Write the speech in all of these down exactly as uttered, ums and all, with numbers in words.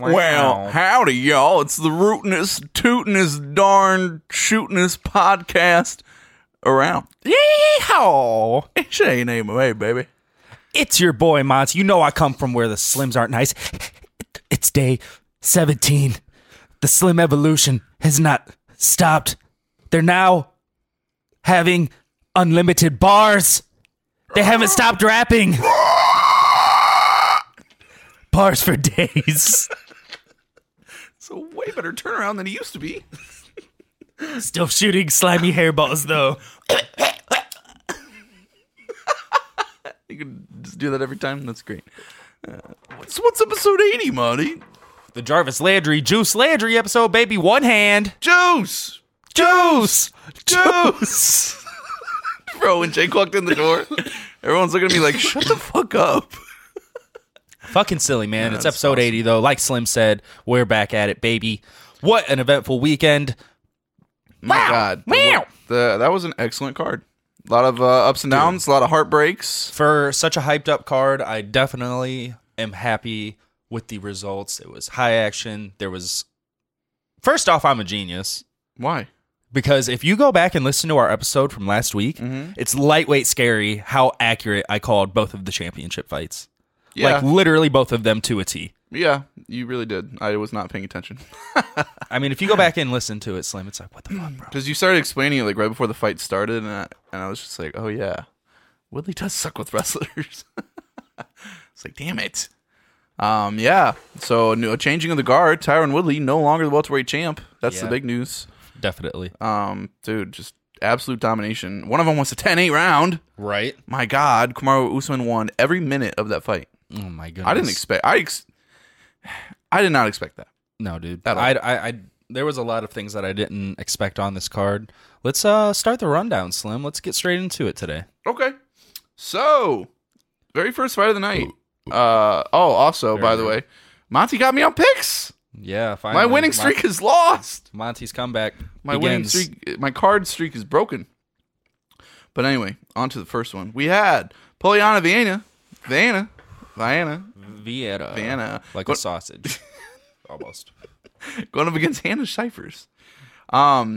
Well, howdy, y'all. It's the rootinest, tootinest, darn shootinest podcast around. Yeehaw! It ain't name of me, baby. It's your boy, Monty. You know I come from where the Slims aren't nice. It's day seventeen. The Slim evolution has not stopped. They're now having unlimited bars. They haven't stopped rapping. Bars for days. It's a way better turnaround than it used to be. Still shooting slimy hairballs, though. You can just do that every time? That's great. Uh, what's, what's episode eighty, Monty? The Jarvis Landry Juice Landry episode, baby. One hand. Juice! Juice! Juice! Bro, when Jake walked in the door, everyone's looking at me like, shut the fuck up. Fucking silly, man. Yeah, it's that's episode awesome. eighty, though. Like Slim said, we're back at it, baby. What an eventful weekend. My Wow. God. The, Meow. the, that was an excellent card. A lot of uh, ups and downs, a lot of heartbreaks. For such a hyped up card, I definitely am happy with the results. It was high action. There was... First off, I'm a genius. Why? Because if you go back and listen to our episode from last week, Mm-hmm. it's lightweight scary how accurate I called both of the championship fights. Yeah. Like, literally both of them to a T. Yeah, you really did. I was not paying attention. I mean, if you go back and listen to it, Slim, it's like, what the fuck, bro? Because you started explaining it like right before the fight started, and I, and I was just like, oh yeah, Woodley does suck with wrestlers. It's like, damn it. Um, yeah. So no, changing of the guard, Tyron Woodley no longer the welterweight champ. That's the Yeah. big news. Definitely. Um, dude, just absolute domination. One of them was a ten eight round. Right? My God, Kamaru Usman won every minute of that fight. Oh, my goodness. I didn't expect. I ex- I did not expect that. No, dude. At all. I, I, I, there was a lot of things that I didn't expect on this card. Let's uh start the rundown, Slim. Let's get straight into it today. Okay. So, very first fight of the night. Uh oh. Also, Very by the good. way, Monty got me on picks. Yeah, finally. My winning Mon- streak is lost. Monty's comeback My winning begins. streak, my card streak is broken. But anyway, on to the first one. We had Poliana Viana, Viana, Viana, Vienna. Vienna. Like Go- a sausage. Almost. going up against Hannah Cyphers. Um,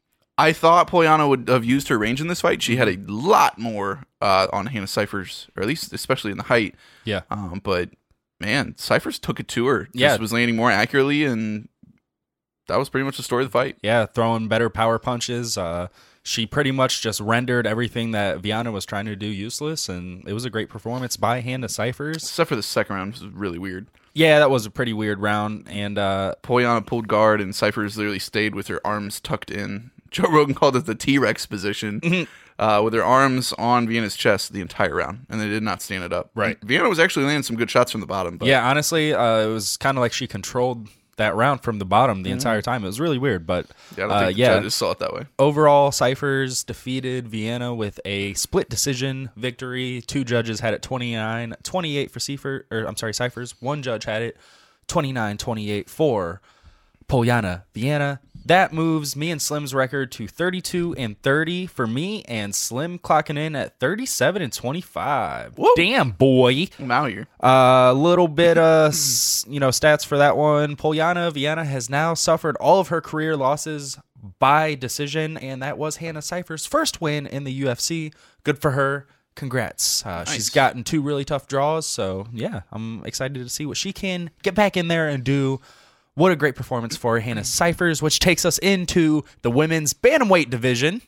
I thought Poliana would have used her range in this fight. She had a lot more uh, on Hannah Cyphers, or at least especially in the height. Yeah. Um, but man, Cyphers took it to her. Just Yeah. was landing more accurately, and that was pretty much the story of the fight. Yeah, throwing better power punches. Uh, she pretty much just rendered everything that Viana was trying to do useless, and it was a great performance by Hannah Cyphers. Except for the second round, which was really weird. Yeah, that was a pretty weird round, and uh, Poliana pulled guard, and Cyphers literally stayed with her arms tucked in. Joe Rogan called it the T-Rex position, uh, with her arms on Vienna's chest the entire round, and they did not stand it up. Right. And Vienna was actually landing some good shots from the bottom. But yeah, honestly, uh, it was kind of like she controlled that round from the bottom the entire time. It was really weird, but yeah, I don't uh, think the yeah. judges saw it that way. Overall, Cyphers defeated Vienna with a split decision victory. Two judges had it twenty-nine twenty-eight for Cypher, or I'm sorry, Cyphers. One judge had it twenty-nine twenty-eight for Poliana Vienna. That moves me and Slim's record to thirty-two and thirty for me, and Slim clocking in at thirty-seven and twenty-five. Whoa. Damn, boy. I'm out here. A uh, little bit of, s- you know, stats for that one. Poliana Vienna has now suffered all of her career losses by decision, and that was Hannah Cyphers' first win in the U F C. Good for her. Congrats. Uh, Nice. She's gotten two really tough draws, so yeah, I'm excited to see what she can get back in there and do. What a great performance for Hannah Cyphers, which takes us into the women's bantamweight division.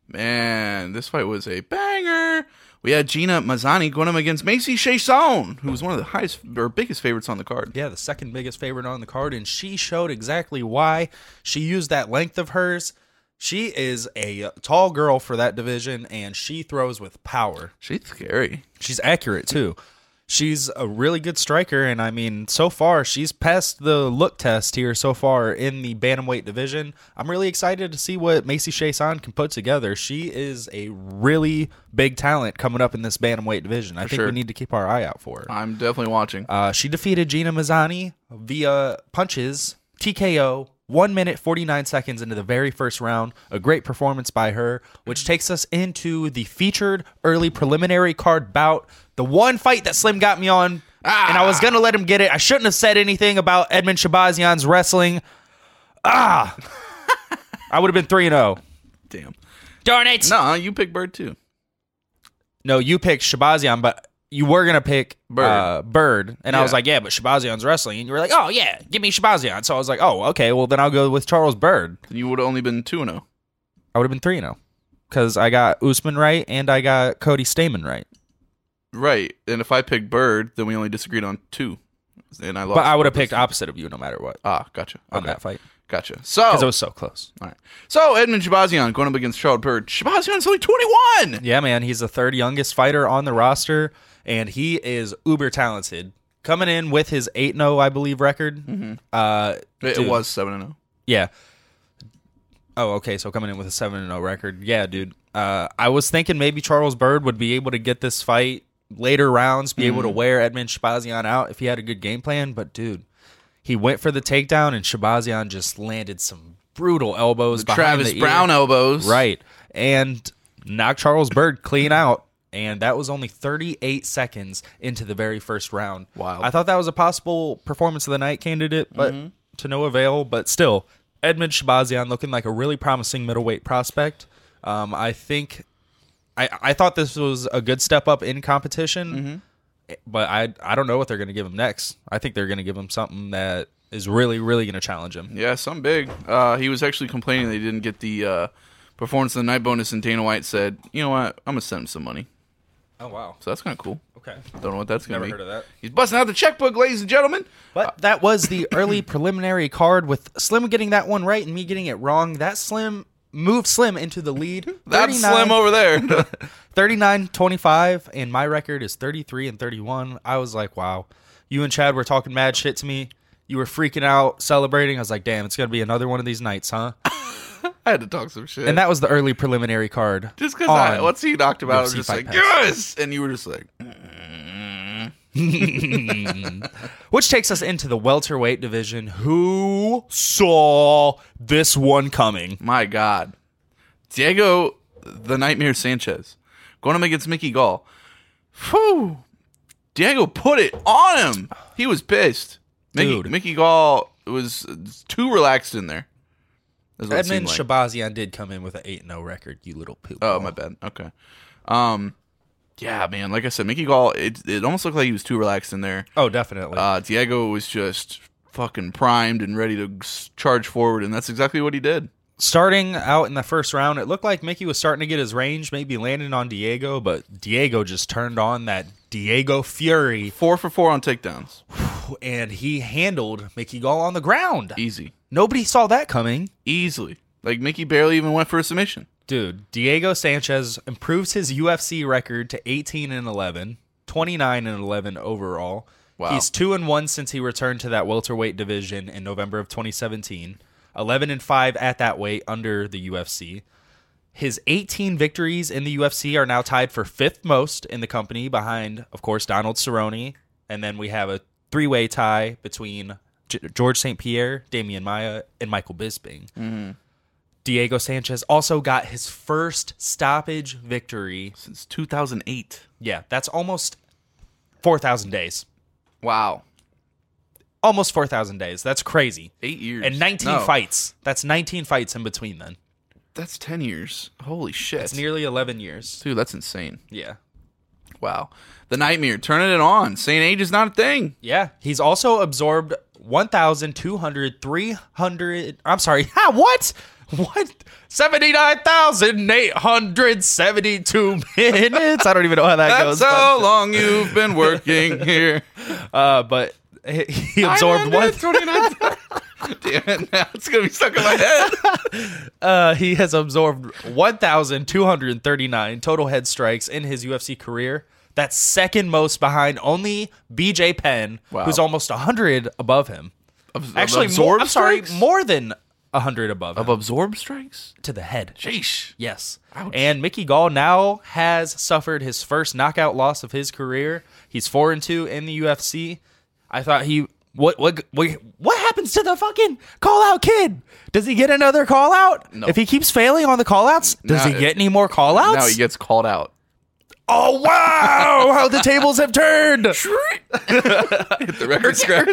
Man, this fight was a banger. We had Gina Mazzani going up against Macy Chiasson, who was one of the highest or biggest favorites on the card. Yeah, the second biggest favorite on the card, and she showed exactly why. She used that length of hers. She is a tall girl for that division, and she throws with power. She's scary. She's accurate, too. She's a really good striker, and I mean, so far, she's passed the look test here so far in the bantamweight division. I'm really excited to see what Macy Chiasson can put together. She is a really big talent coming up in this bantamweight division. I For think sure. we need to keep our eye out for her. I'm definitely watching. Uh, she defeated Gina Mazzani via punches, T K O, one minute, forty-nine seconds into the very first round. A great performance by her, which takes us into the featured early preliminary card bout. The one fight that Slim got me on Ah. And I was going to let him get it. I shouldn't have said anything about Edmund Shabazian's wrestling. Ah. I would have been three and oh. Damn. Darn it. No, you pick Bird too. No, you picked Shabazian, but you were going to pick Bird. Uh, Bird. And Yeah. I was like, yeah, but Shabazian's wrestling. And you were like, oh, yeah, give me Shabazian. So I was like, oh, okay, well, then I'll go with Charles Bird. Then you would have only been two and oh. I would have been three and oh. Because I got Usman right and I got Cody Stamen right. Right. And if I picked Bird, then we only disagreed on two. And I lost. But I would have both picked those. opposite of you no matter what Ah, gotcha. on Okay. that fight. Gotcha. So, Because it was so close. all right. So Edmund Shabazian going up against Charles Bird. Shabazian's only twenty-one. Yeah, man. He's the third youngest fighter on the roster, and he is uber talented. Coming in with his eight and oh, I believe, record. Mm-hmm. Uh, It, dude, it was seven and oh. Yeah. Oh, okay. So coming in with a seven and oh record. Yeah, dude. Uh, I was thinking maybe Charles Bird would be able to get this fight later rounds, be able to wear Edmund Shabazian out if he had a good game plan. But, dude, he went for the takedown, and Shabazian just landed some brutal elbows behind Travis the ear. Brown elbows. Right. And knocked Charles Bird clean out. And that was only thirty-eight seconds into the very first round. Wow. I thought that was a possible performance of the night candidate, but to no avail. But still, Edmund Shabazian looking like a really promising middleweight prospect. Um, I think I, I thought this was a good step up in competition, but I I don't know what they're going to give him next. I think they're going to give him something that is really, really going to challenge him. Yeah, some big. Uh, he was actually complaining they didn't get the uh, performance of the night bonus, and Dana White said, you know what, I'm going to send him some money. Oh, wow. So that's kind of cool. Okay. Don't know what that's going to Never be. heard of that. He's busting out the checkbook, ladies and gentlemen. But that was the early preliminary card with Slim getting that one right and me getting it wrong. That Slim moved Slim into the lead. That's Slim over there. thirty-nine twenty-five, and my record is thirty-three and thirty-one. I was like, wow. You and Chad were talking mad shit to me. You were freaking out, celebrating. I was like, damn, it's going to be another one of these nights, huh? I had to talk some shit. And that was the early preliminary card. just because once he knocked him out, I was U F C just Fight like, Pass. yes! And you were just like, Which takes us into the welterweight division. Who saw this one coming? my God. Diego, the Nightmare Sanchez, going up against Mickey Gall. Whew. Diego put it on him. He was pissed. Mickey, Dude. Mickey Gall was too relaxed in there. That's what it Edmund seemed like. Shabazian did come in with an eight and oh record, you little poop. Oh, my bad. Okay. Um, yeah, man. Like I said, Mickey Gall, it, it almost looked like he was too relaxed in there. Oh, definitely. Uh, Diego was just fucking primed and ready to s- charge forward, and that's exactly what he did. Starting out in the first round, it looked like Mickey was starting to get his range, maybe landing on Diego, but Diego just turned on that Diego Fury, Four for four on takedowns. and he handled Mickey Gall on the ground. Easy. Nobody saw that coming. Easily. Like, Mickey barely even went for a submission. Dude, Diego Sanchez improves his U F C record to eighteen and eleven, twenty-nine and eleven overall. Wow. He's two and one since he returned to that welterweight division in November of twenty seventeen. eleven and five at that weight under the U F C. His eighteen victories in the U F C are now tied for fifth most in the company behind, of course, Donald Cerrone. And then we have a three-way tie between G- George Saint Pierre, Damian Maia, and Michael Bisping. Mm-hmm. Diego Sanchez also got his first stoppage victory. Since two thousand eight. Yeah, that's almost four thousand days. Wow. Almost four thousand days. That's crazy. Eight years. And nineteen No, fights. That's nineteen fights in between then. That's ten years. Holy shit. It's nearly eleven years. Dude, that's insane. Yeah. Wow. The Nightmare, turning it on. Saying age is not a thing. Yeah. He's also absorbed one thousand two hundred, three hundred. I'm sorry. Ha, what? What? seventy-nine thousand eight hundred seventy-two minutes. I don't even know how that goes. That's how long you've been working here. Uh, but he, he absorbed one. twenty-nine Damn it, now it's going to be stuck in my head. Uh, he has absorbed one thousand two hundred thirty-nine total head strikes in his U F C career. That's second most behind only B J Penn, Wow. who's almost one hundred above him. Of, Actually, of more, absorb I'm sorry, strikes? more than one hundred above Of him. absorb strikes? To the head. Sheesh. Yes. Ouch. And Mickey Gall now has suffered his first knockout loss of his career. He's four and two in the U F C. I thought he what what what what happens to the fucking call out kid? Does he get another call out? No. If he keeps failing on the call outs, does Now- he get any more call outs? Now he gets called out. Oh, wow! How the tables have turned! Hit the record scratch.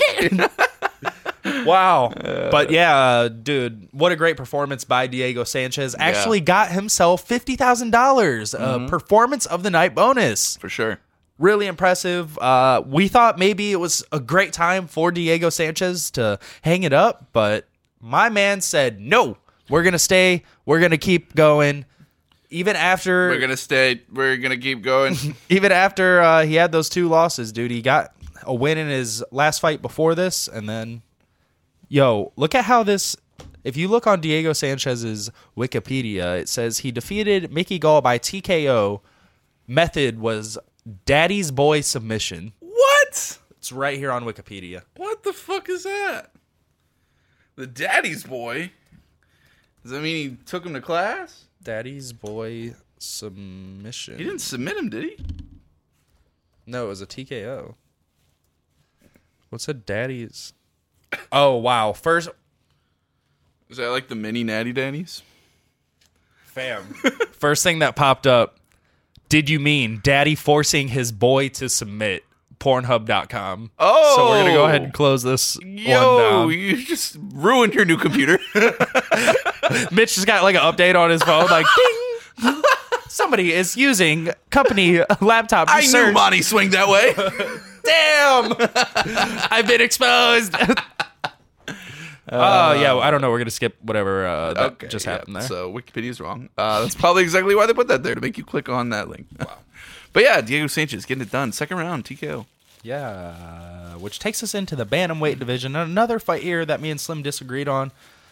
Wow. But yeah, uh, dude, what a great performance by Diego Sanchez. Actually Yeah. got himself fifty thousand dollars uh, performance of the night bonus. For sure. Really impressive. Uh, we thought maybe it was a great time for Diego Sanchez to hang it up, but my man said, no, we're going to stay. We're going to keep going. Even after We're going to stay. We're going to keep going. even after uh, he had those two losses, dude, he got a win in his last fight before this. And then, yo, look at how this, if you look on Diego Sanchez's Wikipedia, it says he defeated Mickey Gall by T K O. Method was Daddy's Boy submission. What? It's right here on Wikipedia. What the fuck is that? The daddy's boy? Does that mean he took him to class? Daddy's Boy submission. He didn't submit him, did he? No, it was a T K O. What's a Daddy's? Oh, wow. First, Is that like the mini natty daddies? fam. First thing that popped up. Did you mean daddy forcing his boy to submit? Pornhub dot com. Oh. So we're going to go ahead and close this Yo, one down. you just ruined your new computer. Mitch just got like an update on his phone, like, ding! Somebody is using company laptop to I search. knew Monty swing that way. Damn! I've been exposed. Oh, yeah, well, I don't know. We're going to skip whatever uh, that Okay, just yeah, happened there. So Wikipedia's wrong. Uh, that's probably exactly why they put that there, to make you click on that link. Wow. But yeah, Diego Sanchez getting it done. Second round, T K O. Yeah, which takes us into the bantamweight division. Another fight here that me and Slim disagreed on.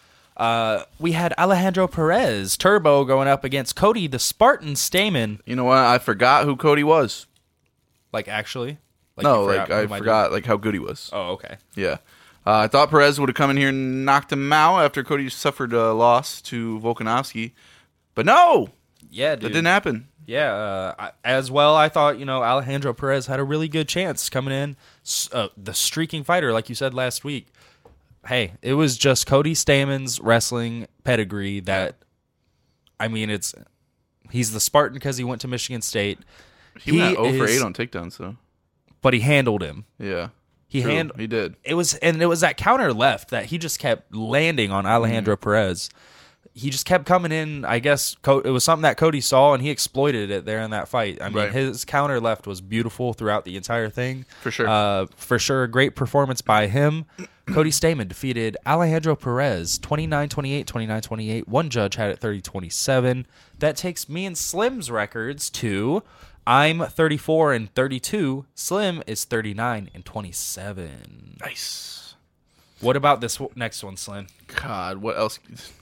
Uh, we had Alejandro Perez, Turbo, going up against Cody the Spartan Stamen. You know what? I forgot who Cody was. Like, actually? Like no, you like I who am forgot like how good he was. doing? Oh, okay. Yeah. Uh, I thought Perez would have come in here and knocked him out after Cody suffered a loss to Volkanovski. But no, Yeah, dude. that didn't happen. Yeah, uh, I- as well, I thought, you know, Alejandro Perez had a really good chance coming in. S- Uh, the streaking fighter, like you said last week. Hey, it was just Cody Stamen's wrestling pedigree that, I mean, it's he's the Spartan because he went to Michigan State. He, went oh for is- eight on takedowns, though. But he handled him. Yeah. He True, hand he did. It was and it was that counter left that he just kept landing on Alejandro Mm-hmm. Perez. He just kept coming in. I guess Co- it was something that Cody saw, and he exploited it there in that fight. I mean, Right. his counter left was beautiful throughout the entire thing. For sure. Uh, for sure, a great performance by him. Cody Stamen defeated Alejandro Perez twenty-nine twenty-eight, twenty-nine twenty-eight. One judge had it thirty twenty-seven. That takes me and Slim's records to I'm thirty-four and thirty-two. Slim is thirty-nine and twenty-seven. Nice. What about this w- next one, Slim? God, what else?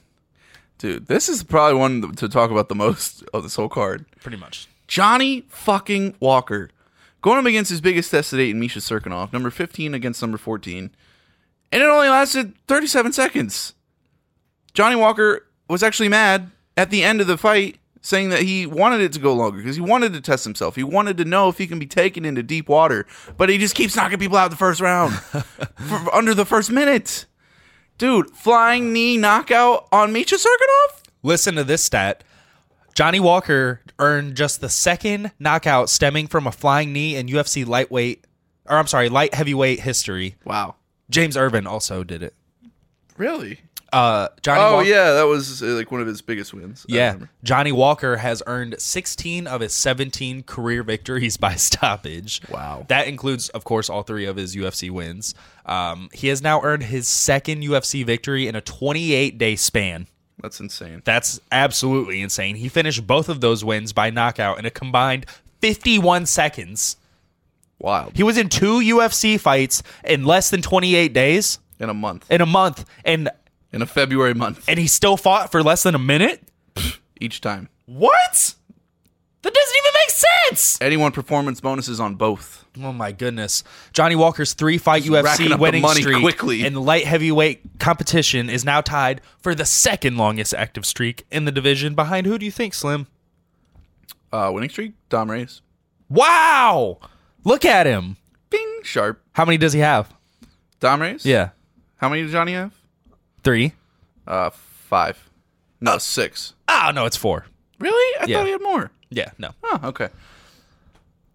Dude, this is probably one to talk about the most of this whole card. Pretty much. Johnny fucking Walker. Going up against his biggest test to date, Misha Serkinov, number fifteen against number fourteen. And it only lasted thirty-seven seconds. Johnny Walker was actually mad at the end of the fight, saying that he wanted it to go longer because he wanted to test himself. He wanted to know if he can be taken into deep water, but he just keeps knocking people out the first round for under the first minute. Dude, flying knee knockout on Misha Serkinov? Listen to this stat. Johnny Walker earned just the second knockout stemming from a flying knee in U F C lightweight, or I'm sorry, light heavyweight history. Wow. James Irvin also did it. Really? Uh, Johnny Oh, Walker, yeah, that was uh, like one of his biggest wins. I Yeah, remember. Johnny Walker has earned sixteen of his seventeen career victories by stoppage. Wow. That includes, of course, all three of his U F C wins. Um, he has now earned his second U F C victory in a twenty-eight day span. That's insane. That's absolutely insane. He finished both of those wins by knockout in a combined fifty-one seconds. Wild. He was in two U F C fights in less than twenty-eight days In a month. in a month, and In a February month. and he still fought for less than a minute? Each time. What? That doesn't even make sense. Anyone performance bonuses on both. Oh my goodness. Johnny Walker's three-fight U F racking C up the winning money streak quickly. in light heavyweight competition is now tied for the second longest active streak in the division. Behind who do you think, Slim? Uh, winning streak, Dom Reyes. Wow. Look at him. Bing, sharp. How many does he have? Dom Reyes? Yeah. How many did Johnny have? Three. Uh, five. No, six. Oh, no, it's four. Really? I Yeah. thought he had more. Yeah, no. Oh, okay.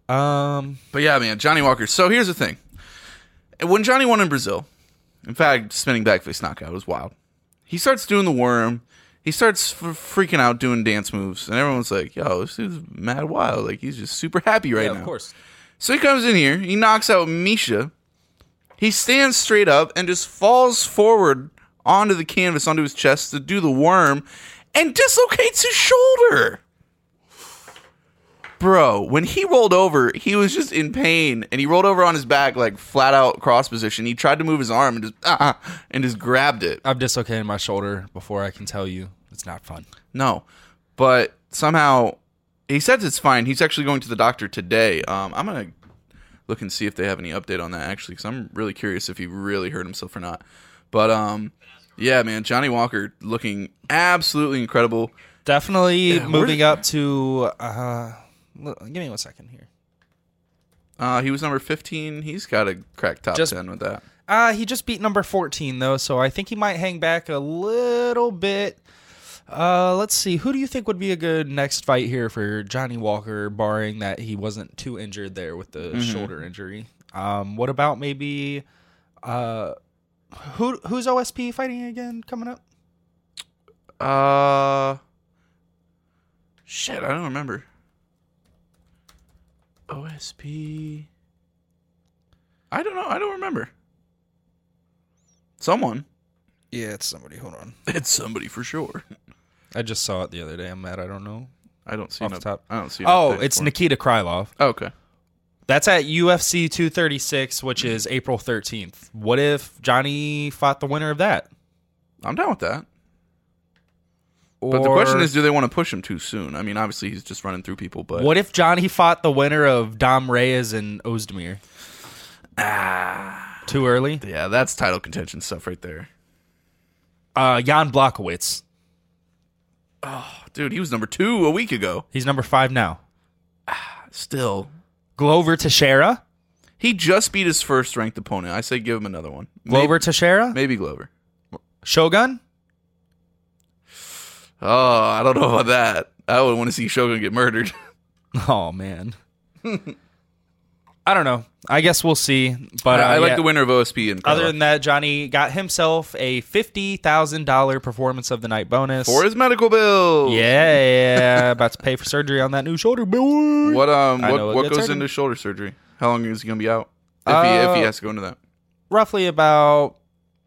Um, But yeah, man, Johnny Walker. So here's the thing. When Johnny won in Brazil, in fact, spinning backface knockout was wild. He starts doing the worm. He starts f- freaking out doing dance moves. And everyone's like, yo, this dude's mad wild. Like, he's just super happy right yeah, now. of course. So he comes in here. He knocks out Misha. He stands straight up and just falls forward onto the canvas, onto his chest to do the worm and dislocates his shoulder. Bro, when he rolled over, he was just in pain, and he rolled over on his back, like flat out cross position. He tried to move his arm and just uh, and just grabbed it. I've dislocated my shoulder before. I can tell you, it's not fun. No, but somehow he says it's fine. He's actually going to the doctor today. Um, I'm gonna look and see if they have any update on that actually, because I'm really curious if he really hurt himself or not. But um, yeah, man, Johnny Walker looking absolutely incredible. Definitely Yeah, moving where- up to. Uh, look, give me one second here. Uh, he was number fifteen. He's got to crack top Just- ten with that. Uh, he just beat number fourteen though, so I think he might hang back a little bit. Uh, let's see. Who do you think would be a good next fight here for Johnny Walker, barring that he wasn't too injured there with the Mm-hmm. shoulder injury? Um, what about maybe uh, who who's O S P fighting again coming up? Uh, shit, I don't remember. O S P. I don't know. I don't remember. Someone. Yeah, it's somebody. Hold on. It's somebody for sure. I just saw it the other day. I'm mad. I don't know. I don't see Off no, the top. I don't see. an Oh, update it's for it. Nikita Krylov. Oh, okay. That's at U F C two thirty-six, which is April thirteenth. What if Johnny fought the winner of that? I'm down with that. But the Or question is, do they want to push him too soon? I mean, obviously he's just running through people, but what if Johnny fought the winner of Dom Reyes and Ozdemir? ah, Too early? yeah, that's title contention stuff right there. Uh, Jan Blachowicz. Dude, he was number two a week ago. He's number five now. Still, Glover Teixeira. he just beat his first ranked opponent. I say give him another one. Glover Teixeira. maybe, maybe Glover. Shogun. Oh, I don't know about that. I would want to see Shogun get murdered. Oh man. I don't know. I guess we'll see. But uh, I, I like yeah. the winner of O S P and Other Krylov. than that, Johnny got himself a fifty thousand dollar performance of the night bonus. for his medical bill. Yeah, about to pay for surgery on that new shoulder, boy. What um I what, know a what good goes surgeon. into shoulder surgery? How long is he gonna be out? If he if he Uh, has to go into that. Roughly about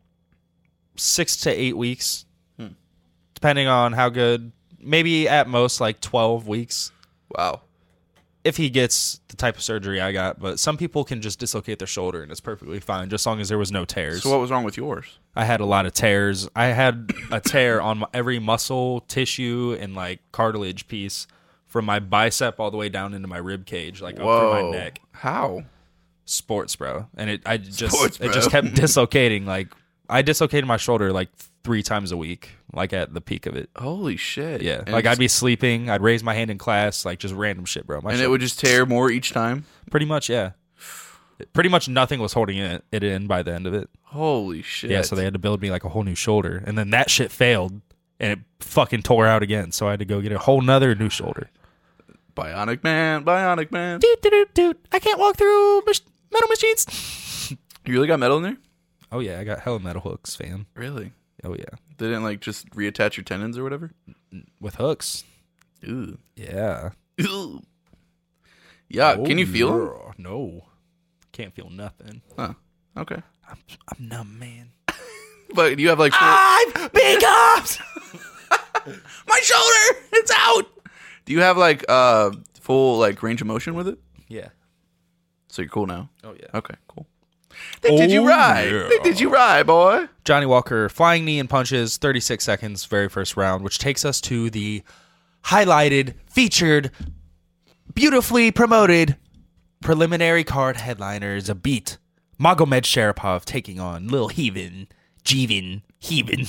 six to eight weeks, Hmm. depending on how good. Maybe at most like twelve weeks Wow. if he gets the type of surgery I got. But some people can just dislocate their shoulder and it's perfectly fine, just as long as there was no tears. So what was wrong with yours? I had a lot of tears. I had a tear on my, every muscle, tissue, and like cartilage piece from my bicep all the way down into my rib cage, like up through my neck. How? Sports, bro. And it I just Sports, it bro. just kept dislocating. Like I dislocated my shoulder like three times a week, like at the peak of it. Holy shit. Yeah. And like it's- I'd be sleeping, I'd raise my hand in class, like just random shit, bro. My and it shoulder- would just tear more each time. pretty much, yeah. Pretty much nothing was holding it, it in by the end of it. Holy shit. Yeah, so they had to build me like a whole new shoulder. And then that shit failed and it fucking tore out again. So I had to go get a whole nother new shoulder. Bionic Man, Bionic Man. Dude, dude, dude, dude. I can't walk through mach- metal machines. You really got metal in there? Oh, yeah. I got hella metal hooks, fam. Really? Oh, yeah. They didn't like just reattach your tendons or whatever? With hooks. Ooh. Yeah. Ooh. Yeah, can you feel them? them? No. Can't feel nothing. Huh. Okay. I'm, I'm numb, man. But you have like full- I've been cuffed! my shoulder, it's out. Do you have like uh full like range of motion with it? Yeah. So you're cool now. Oh, yeah. Okay, cool. They did you Oh, right. yeah. They did you right, boy. Johnny Walker, flying knee and punches, thirty-six seconds, very first round, which takes us to the highlighted, featured, beautifully promoted preliminary card headliners. A beat. Magomed Sharapov taking on Lil Heaven, Jeevan, Heaven.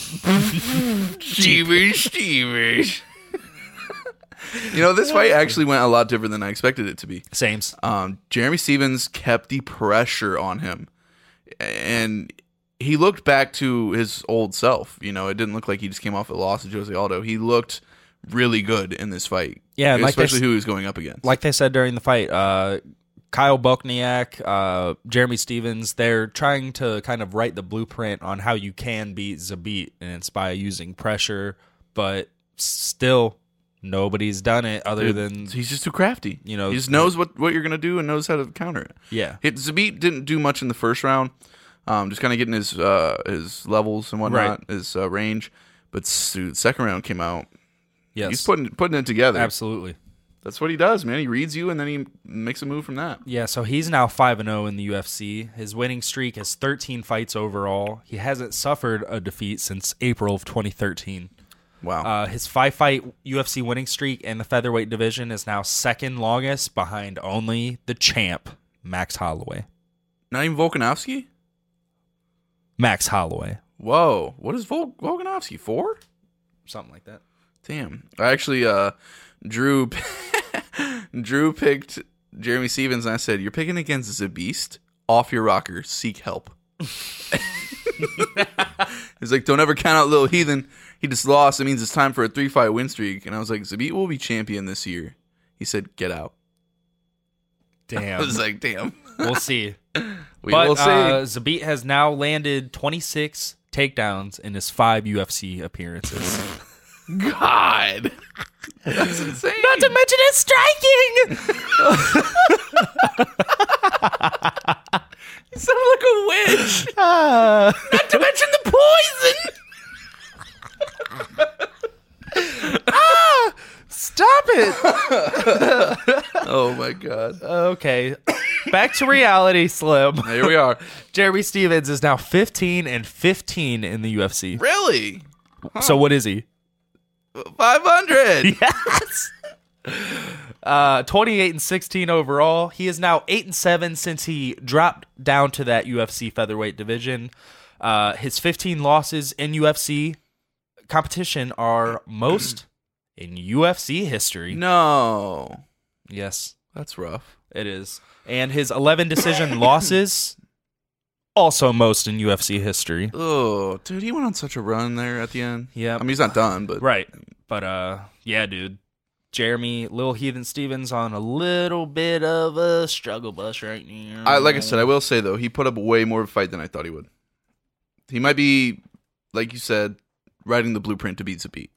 Steven, Steven. You know, this fight actually went a lot different than I expected it to be. Sames. Um, Jeremy Stevens kept the pressure on him, and he looked back to his old self. You know, it didn't look like he just came off a loss to Jose Aldo. He looked really good in this fight. Yeah, and like especially they- who he was going up against. Like they said during the fight, uh, Kyle Bochniak, uh, Jeremy Stevens, they're trying to kind of write the blueprint on how you can beat Zabit, and it's by using pressure, but still nobody's done it other than he's just too crafty. You know, he just knows what, what you're gonna do and knows how to counter it. Yeah, Hit Zabit didn't do much in the first round, um, just kind of getting his uh, his levels and whatnot, Right. his uh, range. But dude, second round came out. yes, He's putting putting it together. absolutely. That's what he does, man. He reads you and then he makes a move from that. Yeah, so he's now five and oh in the U F C. His winning streak is thirteen fights overall. He hasn't suffered a defeat since April of twenty thirteen. Wow. Uh, his five-fight U F C winning streak in the featherweight division is now second longest behind only the champ, Max Holloway. Not even Volkanovski? Max Holloway. Whoa. What is Vol- Volkanovski? Four? Something like that. Damn. I actually, uh, Drew, Drew picked Jeremy Stevens, and I said, "You're picking against Zabist. Off your rocker. Seek help." He's like, "Don't ever count out Little Heathen. He just lost. It means it's time for a three-fight win streak." And I was like, "Zabit will be champion this year." He said, "Get out." Damn. I was like, "Damn." We'll see. We but will see. Uh, Zabit has now landed twenty-six takedowns in his five U F C appearances. God. That's insane. Not to mention his striking! You sound like a witch. Uh, Not to mention the poison. ah! Stop it! Oh, my God. Okay. Back to reality, Slim. Here we are. Jeremy Stevens is now fifteen and fifteen in the U F C. Really? So what is he? five hundred. Yes. Uh, twenty-eight and sixteen overall. He is now eight and seven since he dropped down to that U F C featherweight division. Uh, his fifteen losses in U F C competition are most in U F C history. No. Yes, That's rough. it is. And his eleven decision losses, also most in U F C history. Oh, dude, he went on such a run there at the end. Yeah. I mean, he's not done, but Right. But, uh, yeah, dude. Jeremy, Lil Heathen Stevens on a little bit of a struggle bus right now. I like I said, I will say though, he put up way more of a fight than I thought he would. He might be, like you said, writing the blueprint to beat Zabit.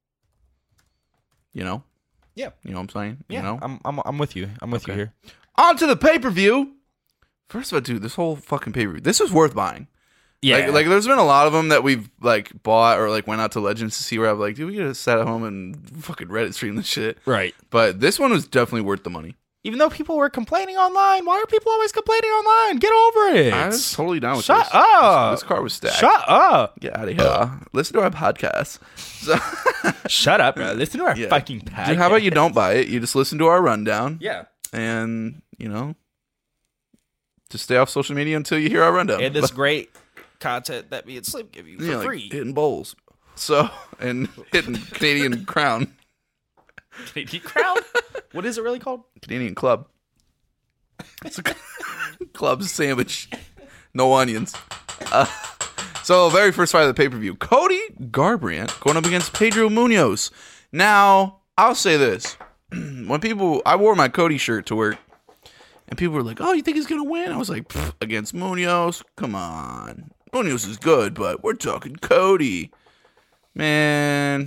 You know? Yeah. You know what I'm saying? Yeah, You know? I'm, I'm, I'm with you. I'm with Okay. you here. On to the pay-per-view. First of all, dude, this whole fucking pay-per-view, this was worth buying. Yeah. Like, like, there's been a lot of them that we've, like, bought or, like, went out to Legends to see where I'm like, dude, we could have sat at home and fucking Reddit stream this shit. right. But this one was definitely worth the money. Even though people were complaining online, why are people always complaining online? Get over it. I was totally down with Shut this. up. This, this car was stacked. Shut up. Get out of here. Listen to our podcast. So, Shut up, bro. Listen to our Yeah. fucking podcast. Dude, how about you don't buy it? You just listen to our rundown. Yeah. And, you know, just stay off social media until you hear our rundown. And this great content that me and Slim give you for Yeah, like free. hitting bowls. So, and hitting Canadian Crown. Canadian Crown? What is it really called? Canadian Club. It's a club sandwich. No onions. Uh, so, very first fight of the pay-per-view. Cody Garbrandt going up against Pedro Munoz. Now, I'll say this. When people... I wore my Cody shirt to work. And people were like, oh, you think he's going to win? I was like, against Munoz? Come on. Munoz is good, but we're talking Cody. Man.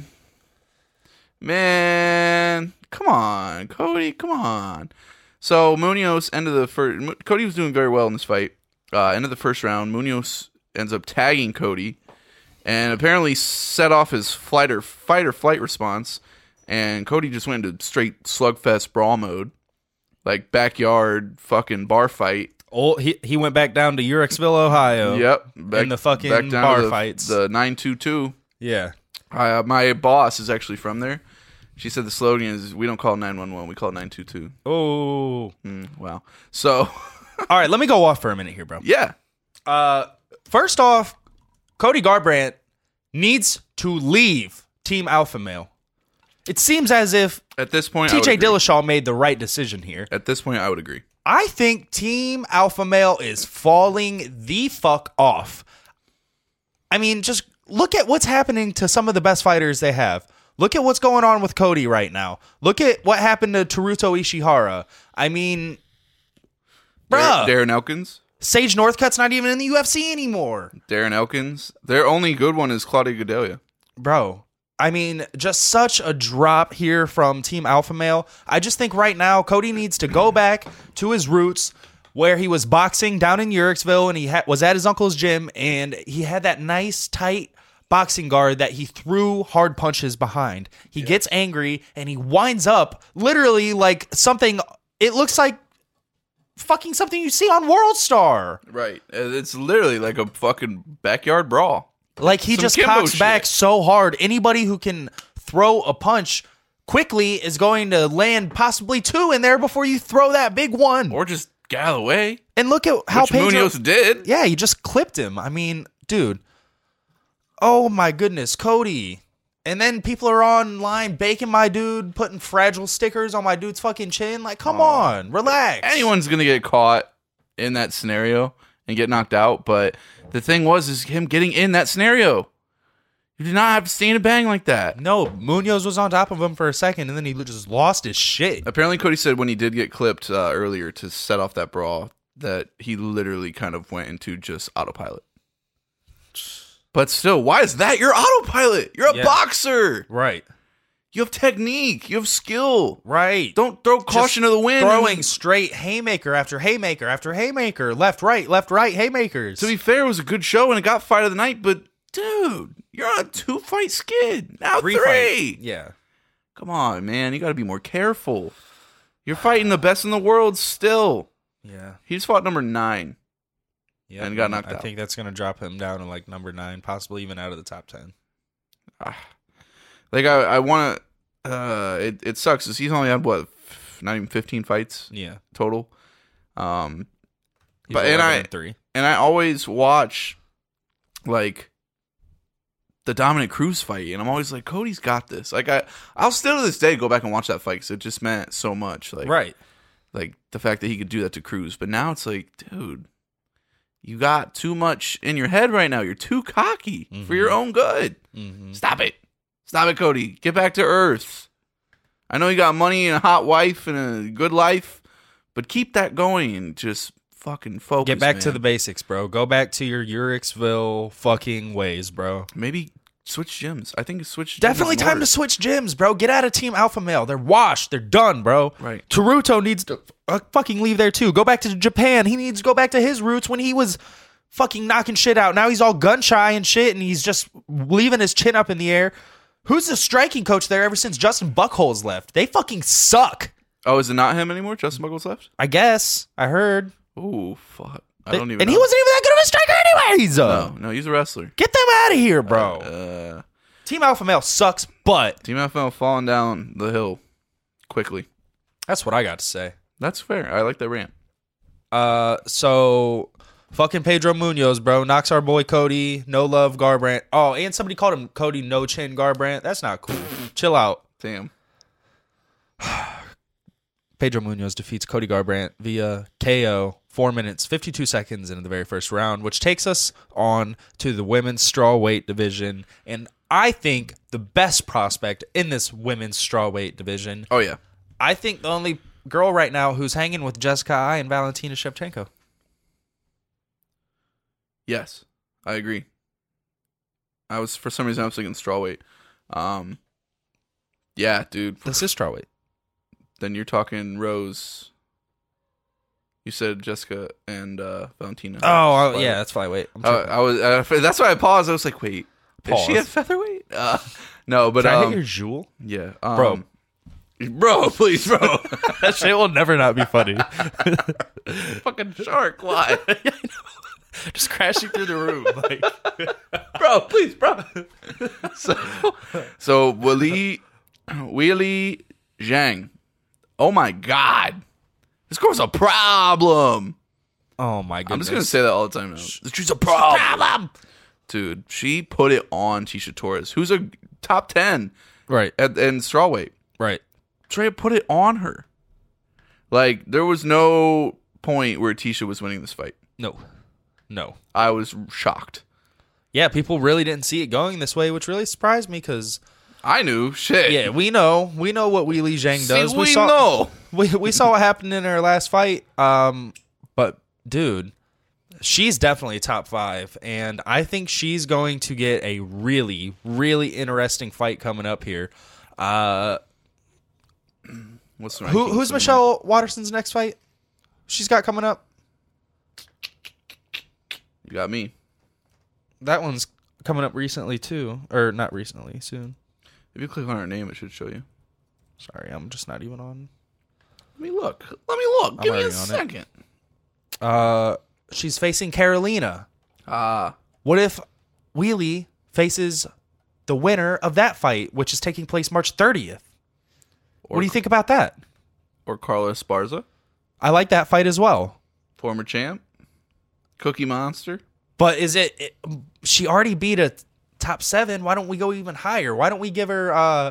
Man. Come on, Cody. Come on. So, Munoz, end of the first... Cody was doing very well in this fight. Uh, end of the first round, Munoz ends up tagging Cody and apparently set off his flight or fight or flight response. And Cody just went into straight slugfest brawl mode. Like, backyard fucking bar fight. Oh, he he went back down to Urexville, Ohio. Yep. Back, in the fucking back down bar to the, fights. The nine two two. Yeah. Uh, my boss is actually from there. She said the slogan is, we don't call it nine one one, we call it nine two two. Oh. Mm, wow. So, All right, let me go off for a minute here, bro. yeah. Uh, first off, Cody Garbrandt needs to leave Team Alpha Male. It seems as if At this point, I T would J agree. Dillashaw made the right decision here. At this point, I would agree. I think Team Alpha Male is falling the fuck off. I mean, just look at what's happening to some of the best fighters they have. Look at what's going on with Cody right now. Look at what happened to Teruto Ishihara. I mean, Bruh. Darren Elkins. Sage Northcutt's not even in the U F C anymore. Darren Elkins. Their only good one is Claudia Gadelha. Bro, I mean, just such a drop here from Team Alpha Male. I just think right now Cody needs to go back to his roots where he was boxing down in Uricksville and he ha- was at his uncle's gym and he had that nice, tight boxing guard that he threw hard punches behind. He yeah. gets angry and he winds up literally like something, it looks like fucking something you see on World Star. Right. It's literally like a fucking backyard brawl. Like he Some just Kimbo cocks shit. back so hard. Anybody who can throw a punch quickly is going to land possibly two in there before you throw that big one. Or just get out of the way. And look at how Which Pedro Munoz did. Yeah, he just clipped him. I mean, dude. Oh my goodness, Cody. And then people are online baking my dude, putting fragile stickers on my dude's fucking chin. Like, come oh. on, relax. Anyone's gonna get caught in that scenario and get knocked out, but the thing was is him getting in that scenario. You did not have to stand and bang like that. No, Munoz was on top of him for a second, and then he just lost his shit. Apparently, Cody said when he did get clipped uh, earlier to set off that brawl, that he literally kind of went into just autopilot. But still, why is that your autopilot? You're a yeah. boxer. Right. You have technique. You have skill. Right. Don't throw caution Just to the wind. Throwing straight haymaker after haymaker after haymaker. Left, right, left, right, haymakers. To be fair, it was a good show and it got fight of the night, but dude, you're on a two-fight skid. Now three. three. Yeah. Come on, man. You got to be more careful. You're fighting the best in the world still. Yeah. He just fought number nine. Yeah, and got knocked I out. I think that's going to drop him down to like number nine, possibly even out of the top ten. Ah. Like, I, I want to... Uh, it, it sucks. He's only had, what, not even fifteen fights? Yeah. Total. Um, He's but and I and, three. and I always watch, like, the Dominic Cruz fight, and I'm always like, Cody's got this. Like, I, I'll still to this day go back and watch that fight because it just meant so much. Like, right. Like, the fact that he could do that to Cruz. But now it's like, dude... You got too much in your head right now. You're too cocky mm-hmm. for your own good. Mm-hmm. Stop it. Stop it, Cody. Get back to earth. I know you got money and a hot wife and a good life, but keep that going and just fucking focus. Get back man. to the basics, bro. Go back to your Uricksville fucking ways, bro. Maybe switch gyms. I think switch gyms. Definitely time to switch gyms, bro. Get out of Team Alpha Male. They're washed. They're done, bro. Right. Taruto needs to uh, fucking leave there, too. Go back to Japan. He needs to go back to his roots when he was fucking knocking shit out. Now he's all gun shy and shit, and he's just leaving his chin up in the air. Who's the striking coach there ever since Justin Buchholz left? They fucking suck. Oh, is it not him anymore? Justin Buchholz left? I guess. I heard. Oh, fuck. I they, don't even And know. he wasn't even that good of a striker anyways. Uh, No, no, he's a wrestler. Get them out of here, bro. Uh, Team Alpha Male sucks, but Team F L falling down the hill quickly. that's what I got to say. That's fair. I like that rant. Uh, so fucking Pedro Munoz, bro, knocks our boy Cody. No love Garbrandt. Oh, and somebody called him Cody No Chin Garbrandt. That's not cool. Chill out. Damn. Pedro Munoz defeats Cody Garbrandt via K O. Four minutes, fifty-two seconds into the very first round, which takes us on to the women's strawweight division. And I think the best prospect in this women's strawweight division. Oh, yeah. I think the only girl right now who's hanging with Jessica Ai and Valentina Shevchenko. Yes, I agree. I was, for some reason, I was thinking strawweight. Um, yeah, dude. This is strawweight. Then you're talking Rose. You said Jessica and uh, Valentina. Oh, uh, yeah, that's flyweight. I'm uh, I was. Uh, that's why I paused. I was like, wait, Pause. is she at featherweight? Uh, no, but Can I um, hit your jewel? Yeah, um, Bro. Bro, please, bro. That shit will never not be funny. Fucking shark, why? Just crashing through the room, like, bro, please, bro. so, so Willie, Willie Zhang. Oh my God, this girl's a problem. oh my goodness. I'm just gonna say that all the time now. She's a problem. problem. Dude, she put it on Tisha Torres, who's a top ten right at in strawweight. Right. Trey put it on her. Like, there was no point where Tisha was winning this fight. No. No. I was shocked. Yeah, people really didn't see it going this way, which really surprised me because I knew. Shit. yeah, we know. We know what Weili Zhang does. See, we saw, know. We, we saw what happened in her last fight. Um, But, dude, she's definitely top five, and I think she's going to get a really, really interesting fight coming up here. Uh, What's the who, rankings who's in- Michelle Watterson's next fight? She's got coming up. You got me. That one's coming up recently too, or not recently, soon. If you click on her name, it should show you. Sorry, I'm just not even on. Let me look. Let me look. I'm Give me a already on it. second. Uh, she's facing Carolina. Ah, What if Wheelie faces the winner of that fight, which is taking place March thirtieth? What do you think about that? or Carla Esparza, I like that fight as well. former champ, Cookie Monster. But is it, it she already beat a top seven? Why don't we go even higher? Why don't we give her uh,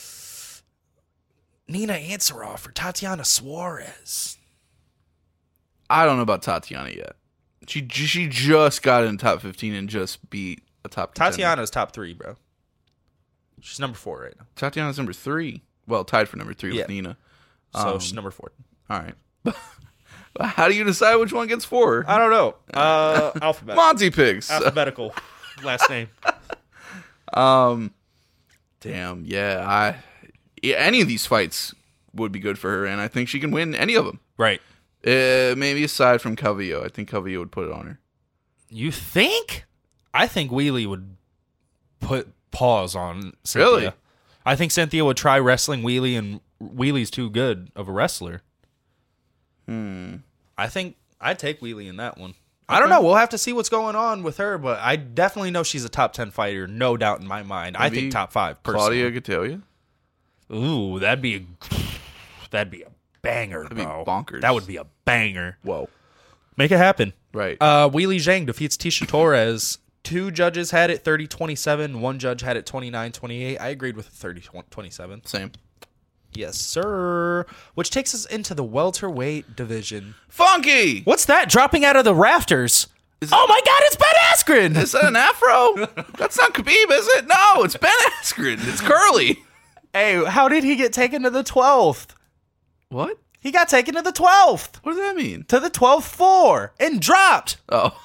Nina Ansaroff or Tatiana Suarez? I don't know about Tatiana yet. She she just got in top fifteen and just beat a top contender. Tatiana's top three, bro. She's number four right now. Tatiana's number three. Well, tied for number three Yeah. with Nina. So Um, she's number four. All right. How do you decide which one gets four? I don't know. Uh, alphabet. Monty picks. Alphabetical last name. Um, damn. Yeah. I. Yeah, any of these fights would be good for her, and I think she can win any of them. Right. Uh, maybe aside from Calvillo, I think Calvillo would put it on her. You think? I think Wheelie would put pause on Cynthia. Really? I think Cynthia would try wrestling Wheelie, and Wheelie's too good of a wrestler. Hmm. I think I'd take Wheelie in that one. I don't know. We'll have to see what's going on with her, but I definitely know she's a top ten fighter, no doubt in my mind. I Maybe think top five. Personally. Claudia Gadelia. Ooh, that'd be a, that'd be a banger, That'd be bro. bonkers. That would be a banger. Whoa. Make it happen. Right. Uh, Weili Zhang defeats Tisha Torres. Two judges had it thirty twenty-seven. One judge had it twenty-nine twenty-eight. I agreed with thirty twenty-seven. Same. Yes, sir. Which takes us into the welterweight division. Funky. What's that dropping out of the rafters? Is Oh my God, it's Ben Askren! Is that an afro? That's not Khabib, is it? No, it's Ben Askren. It's curly. Hey, how did he get taken to the twelfth? What? He got taken to the twelfth. What does that mean? To the twelfth floor and dropped. Oh.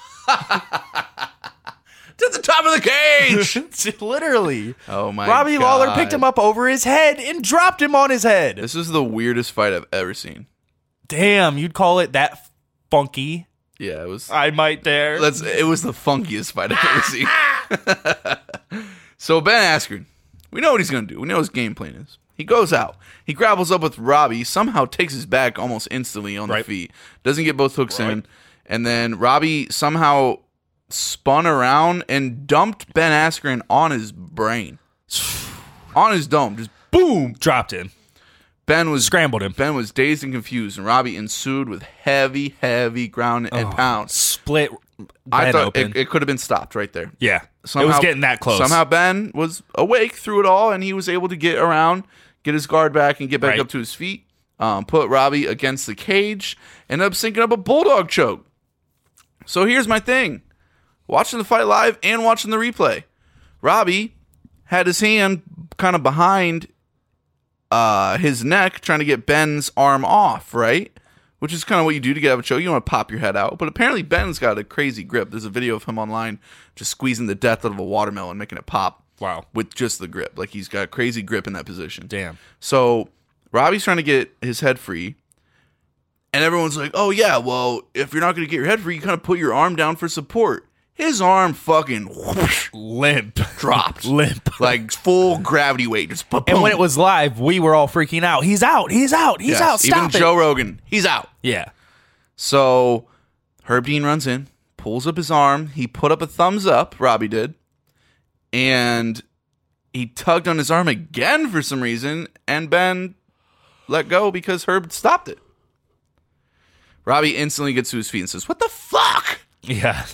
To the top of the cage. Literally. Oh my Robbie God. Lawler picked him up over his head and dropped him on his head. This is the weirdest fight I've ever seen. Damn, you'd call it that funky? Yeah, it was. I might dare. Let's. It was the funkiest fight I've ever seen. So Ben Askren, we know what he's gonna do. We know what his game plan is. He goes out. He grapples up with Robbie. Somehow takes his back almost instantly on Right. the feet. Doesn't get both hooks Right. in, and then Robbie somehow spun around and dumped Ben Askren on his brain, on his dome. Just boom. Dropped him. Ben was Scrambled him. Ben was dazed and confused, and Robbie ensued with heavy, heavy ground and pound. Split I Ben thought open. it, it could have been stopped right there. yeah. Somehow, it was getting that close. Somehow Ben was awake through it all, and he was able to get around, get his guard back, and get back Right. up to his feet. Um, put Robbie against the cage, and ended up syncing up a bulldog choke. So here's my thing: watching the fight live and watching the replay, Robbie had his hand kind of behind uh, his neck, trying to get Ben's arm off, right? Which is kind of what you do to get out of a choke. You don't want to pop your head out. But apparently Ben's got a crazy grip. There's a video of him online just squeezing the death out of a watermelon, making it pop. Wow. With just the grip. Like, he's got a crazy grip in that position. Damn. So Robbie's trying to get his head free. And everyone's like, oh, yeah, well, if you're not going to get your head free, you kind of put your arm down for support. His arm fucking whoosh, Limp. dropped. Limp. Like, full gravity weight. Just boom. And when it was live, we were all freaking out. He's out. He's out. He's Yes, out. Stop even it. Joe Rogan, he's out. Yeah. So Herb Dean runs in, pulls up his arm. He put up a thumbs up, Robbie did. And he tugged on his arm again for some reason. And Ben let go because Herb stopped it. Robbie instantly gets to his feet and says, what the fuck? Yeah.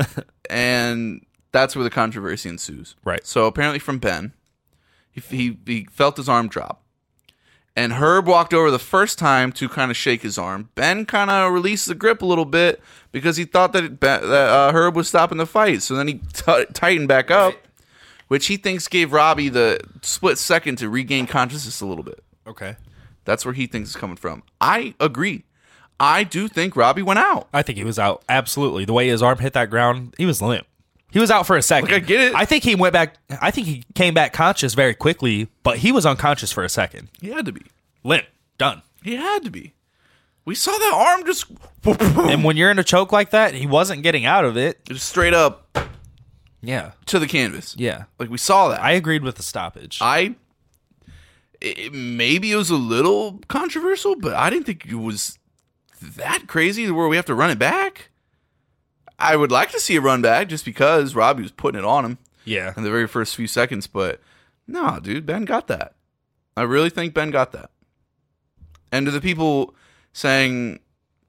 And that's where the controversy ensues. Right. So apparently from Ben, he, he, he felt his arm drop. And Herb walked over the first time to kind of shake his arm. Ben kind of released the grip a little bit because he thought that, it, that uh, Herb was stopping the fight. So then he t- tightened back up, Right. which he thinks gave Robbie the split second to regain consciousness a little bit. Okay. That's where he thinks it's coming from. I agree. I do think Robbie went out. I think he was out. Absolutely. The way his arm hit that ground, he was limp. He was out for a second. Like, I get it. I think he went back. I think he came back conscious very quickly, but he was unconscious for a second. He had to be. Limp. Done. He had to be. We saw that arm just... And when you're in a choke like that, he wasn't getting out of it. Just straight up Yeah. to the canvas. Yeah. Like, we saw that. I agreed with the stoppage. I... It, maybe it was a little controversial, but I didn't think it was that crazy where we have to run it back. I would like to see a run back just because Robbie was putting it on him yeah. in the very first few seconds, but no, dude, Ben got that. I really think Ben got that. And to the people saying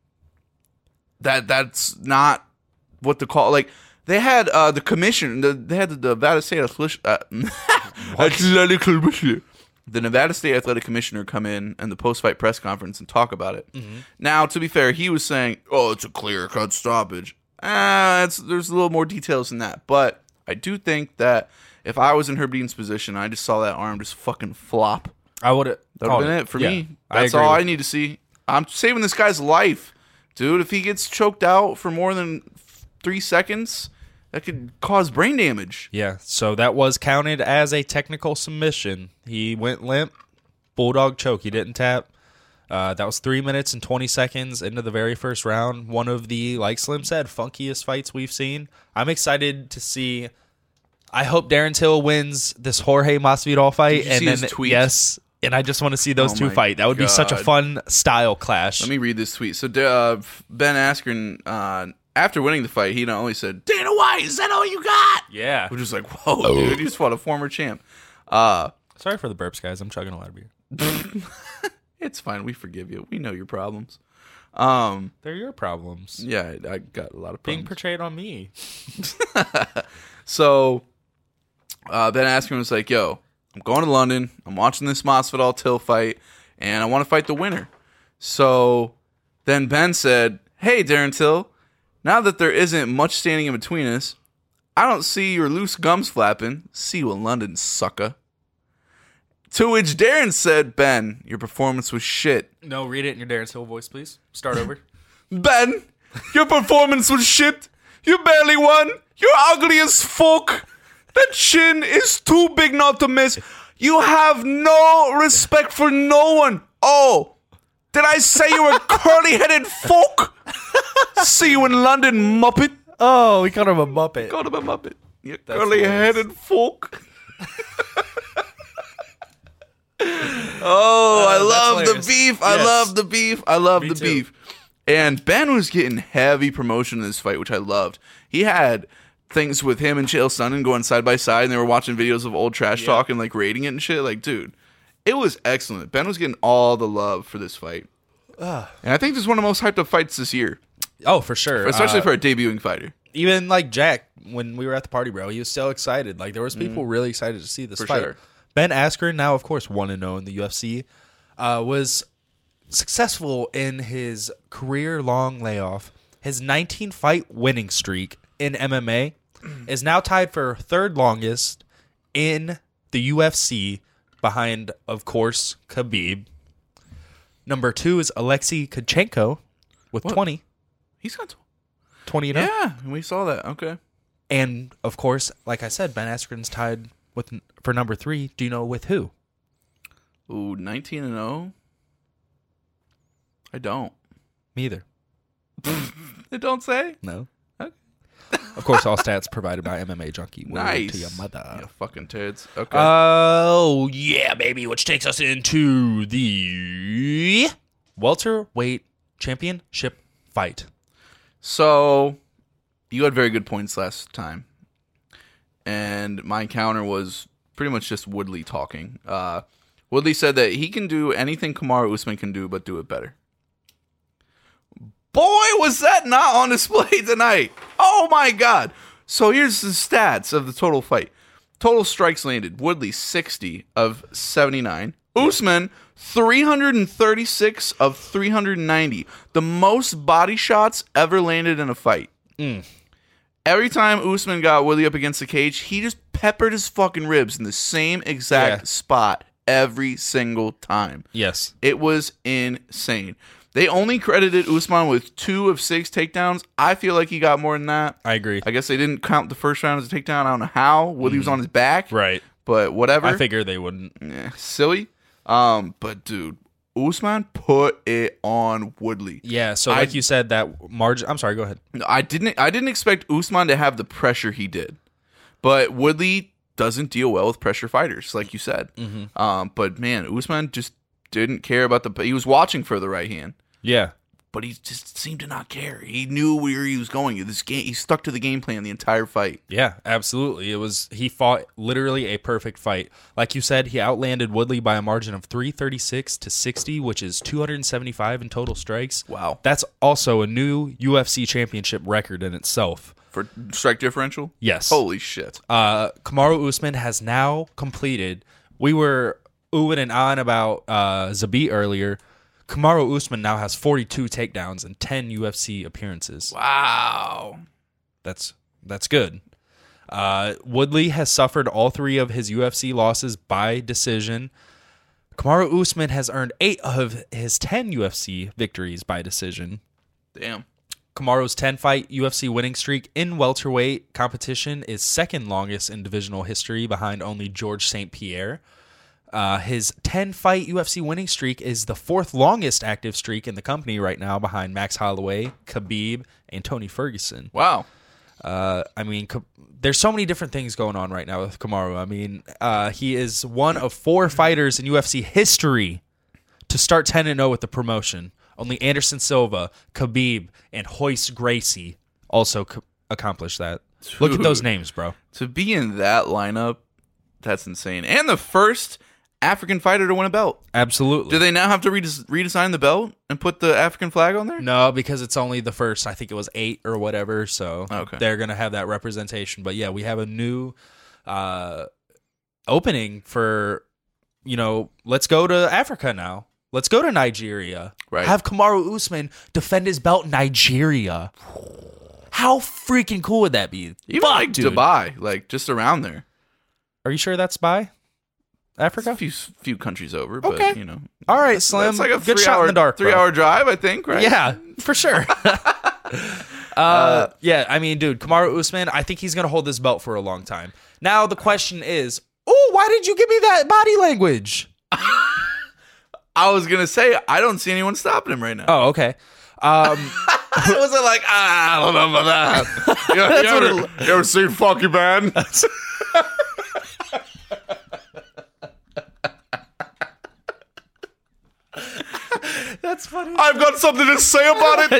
that that's not what the call, like, they had uh, the commission, the, they had the, the Nevada State Athletic, uh, Athletic Commissioner, the Nevada State Athletic Commissioner come in and the post-fight press conference and talk about it. Mm-hmm. Now, to be fair, he was saying, oh, it's a clear-cut stoppage. Uh, it's, there's a little more details than that. But I do think that if I was in Herb Dean's position, I just saw that arm just fucking flop. I would have. That would have been it for yeah, me. That's all I need to see. I'm saving this guy's life. Dude, if he gets choked out for more than three seconds, that could cause brain damage. Yeah, so that was counted as a technical submission. He went limp, bulldog choke. He didn't tap. Uh, that was three minutes and twenty seconds into the very first round. One of the, like Slim said, funkiest fights we've seen. I'm excited to see. I hope Darren Till wins this Jorge Masvidal fight. Did you and see then his tweet? Yes, and I just want to see those Oh two my fight. That would be such a God. fun style clash. Let me read this tweet. So uh, Ben Askren, uh, after winning the fight, he not only said, Dana White, is that all you got? yeah. Which is like, whoa, dude, you just fought a former champ. Uh, Sorry for the burps, guys. I'm chugging a lot of beer. it's fine. We forgive you. We know your problems. Um, They're your problems. yeah, I, I got a lot of Being problems. portrayed on me. So uh, Ben Askren was like, yo, I'm going to London. I'm watching this Masvidal Till fight, and I want to fight the winner. So then Ben said, hey, Darren Till, now that there isn't much standing in between us, I don't see your loose gums flapping. See you in London, sucker. To which Darren said, Ben, your performance was shit. No, read it in your Darren Till voice, please. Start over. Ben, your performance was shit. You barely won. You're ugly as fuck. That chin is too big not to miss. You have no respect for no one. Oh, did I say you were curly-headed fuck? See you in London, Muppet. Oh, we called him a Muppet. Called him a Muppet. You That's curly-headed fuck. Oh, I Uh, that's love the hilarious. beef. I Yes. love the beef. I love Me the too. beef. And Ben was getting heavy promotion in this fight, which I loved. He had things with him and Chael Sonnen going side by side, and they were watching videos of old trash talk and like rating it and shit. Like, dude, it was excellent. Ben was getting all the love for this fight. And I think this is one of the most hyped up fights this year, Oh, for sure. especially Uh, for a debuting fighter. even like Jack, when we were at the party, bro, he was so excited. Like there was people really excited to see this For fight. sure. Ben Askren, now of course one and zero in the U F C, uh, was successful in his career long layoff. His nineteen fight winning streak in M M A is now tied for third longest in the U F C, behind of course Khabib. Number two is Alexei Kachenko with What? twenty. He's got twenty and oh. yeah, we saw that. Okay. And of course, like I said, Ben Askren's tied with for number three. Do you know with who? Ooh, nineteen and oh. I don't. Me either. It don't say. No. Okay. Of course, all stats provided by M M A Junkie. Word Nice. to your mother. You fucking turds. Okay. Oh yeah, baby! Which takes us into the welterweight championship fight. So, you had very good points last time. And my counter was pretty much just Woodley talking. Uh, Woodley said that he can do anything Kamaru Usman can do, but do it better. Boy, was that not on display tonight. Oh my God. So here's the stats of the total fight. Total strikes landed. Woodley, sixty of seventy-nine. Usman, three hundred thirty-six of three hundred ninety. The most body shots ever landed in a fight. Mm. Every time Usman got Woodley up against the cage, he just peppered his fucking ribs in the same exact Yeah. spot every single time. Yes. It was insane. They only credited Usman with two of six takedowns. I feel like he got more than that. I agree. I guess they didn't count the first round as a takedown. I don't know how. Woodley mm. was on his back. Right. But whatever. I figure they wouldn't. Yeah, silly. Um, but, dude, Usman put it on Woodley. Yeah, so like I, you said, that margin... I'm sorry, go ahead. I didn't I didn't expect Usman to have the pressure he did. But Woodley doesn't deal well with pressure fighters, like you said. Mm-hmm. Um, but, man, Usman just didn't care about the... He was watching for the right hand. Yeah. But he just seemed to not care. He knew where he was going. This game, he stuck to the game plan the entire fight. Yeah, absolutely. It was he fought literally a perfect fight. Like you said, he outlanded Woodley by a margin of three thirty-six to sixty, which is two hundred seventy-five in total strikes. Wow. That's also a new U F C championship record in itself. For strike differential? Yes. Holy shit. Uh, Kamaru Usman has now completed. We were oohing and ahhing about uh, Zabit earlier. Kamaru Usman now has forty-two takedowns and ten U F C appearances. Wow. That's that's good. Uh, Woodley has suffered all three of his U F C losses by decision. Kamaru Usman has earned eight of his ten U F C victories by decision. Damn. Kamaru's ten-fight U F C winning streak in welterweight competition is second longest in divisional history, behind only George Saint Pierre. Uh, his ten-fight U F C winning streak is the fourth longest active streak in the company right now, behind Max Holloway, Khabib, and Tony Ferguson. Wow. Uh, I mean, K- there's so many different things going on right now with Kamaru. I mean, uh, he is one of four fighters in U F C history to start ten and oh with the promotion. Only Anderson Silva, Khabib, and Royce Gracie also c- accomplished that. Dude, look at those names, bro. To be in that lineup, that's insane. And the first African fighter to win a belt. Absolutely. Do they now have to redes- redesign the belt and put the African flag on there? No, because it's only the first. I think it was eight or whatever, so okay. They're going to have that representation. But yeah, we have a new uh, opening for, you know, let's go to Africa now. Let's go to Nigeria. Right. Have Kamaru Usman defend his belt in Nigeria. How freaking cool would that be? Even Fuck, like dude. Dubai, like just around there. Are you sure that's by Africa? It's a few few countries over, but okay. you know. All right, Slim. That's like a good three shot hour, in the dark. Three bro. hour drive, I think, right? Yeah, for sure. uh, uh, yeah, I mean, dude, Kamaru Usman, I think he's going to hold this belt for a long time. Now, the question is, oh, why did you give me that body language? I was going to say, I don't see anyone stopping him right now. Oh, okay. Um, was it like, ah, I don't know about that. You, you, ever, it, you ever seen Funky Man? That's funny. I've got something to say about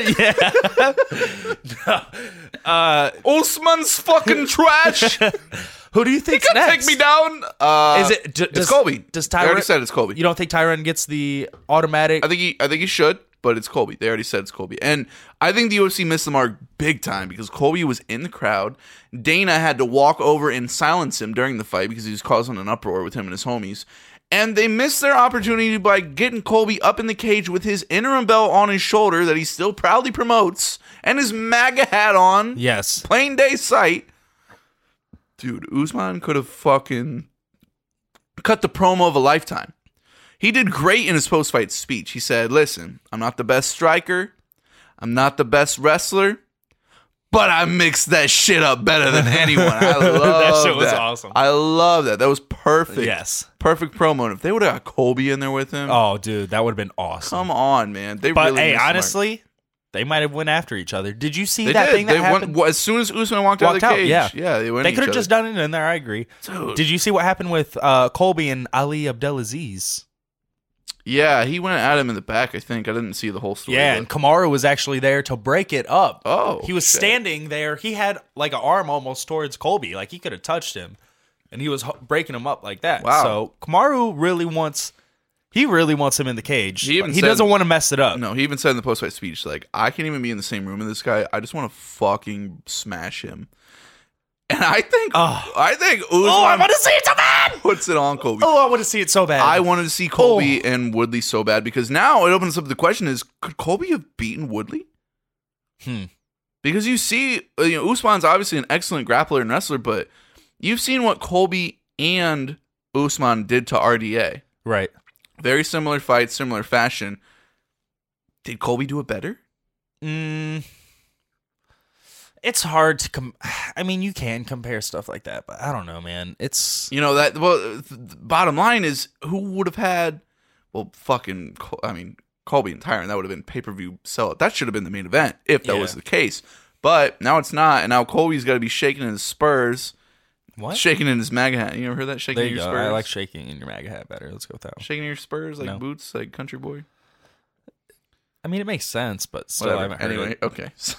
it. Yeah. no. uh, Usman's fucking trash. Who do you think's he can next? Take me down. Uh, Is it? D- it's does, Colby. Does Tyron? They already said it's Colby. You don't think Tyron gets the automatic? I think he. I think he should, but it's Colby. They already said it's Colby, and I think the U F C missed the mark big time because Colby was in the crowd. Dana had to walk over and silence him during the fight because he was causing an uproar with him and his homies. And they missed their opportunity by getting Colby up in the cage with his interim belt on his shoulder that he still proudly promotes and his MAGA hat on. Yes. Plain day sight. Dude, Usman could have fucking cut the promo of a lifetime. He did great in his post-fight speech. He said, listen, I'm not the best striker. I'm not the best wrestler. But I mixed that shit up better than anyone. I love that. Shit was that. awesome. I love that. That was perfect. Yes. Perfect promo. And if they would have got Colby in there with him. Oh, dude, that would have been awesome. Come on, man. They but really hey, missed the honestly, mark. They might have went after each other. Did you see they that did. thing that they happened? Went, as soon as Usman walked, walked out of the cage. Out, yeah. yeah, they went They could have other. just done it in there. I agree. Dude. Did you see what happened with uh, Colby and Ali Abdelaziz? Yeah, he went at him in the back, I think. I didn't see the whole story. Yeah, but... and Kamaru was actually there to break it up. Oh, He was shit. standing there. He had like an arm almost towards Colby. Like he could have touched him. And he was h- breaking him up like that. Wow. So Kamaru really wants... He really wants him in the cage. He even he said- doesn't want to mess it up. No, he even said in the post-fight speech, like, I can't even be in the same room with this guy. I just want to fucking smash him. And I think, Oh. I think Usman Oh, I want to see it so bad! puts it on Colby. Oh, I want to see it so bad. I wanted to see Colby oh. and Woodley so bad because now it opens up the question: is could Colby have beaten Woodley? Hmm. Because you see, you know, Usman's obviously an excellent grappler and wrestler, but you've seen what Colby and Usman did to R D A. Right. Very similar fight, similar fashion. Did Colby do it better? Mm, it's hard to com- I mean, you can compare stuff like that, but I don't know, man. It's You know that. Well, th- the bottom line is, who would have had? Well, fucking. Col- I mean, Colby and Tyron. That would have been pay per view sellout. That should have been the main event if that Yeah. was the case. But now it's not, and now Colby's got to be shaking in his spurs, what? shaking in his MAGA hat. You ever heard that? Shaking There in you your go. spurs. I like shaking in your MAGA hat better. Let's go with that one. shaking in your spurs like No. boots, like country boy. I mean, it makes sense, but still, I Whatever. haven't heard Anyway, it. okay. So,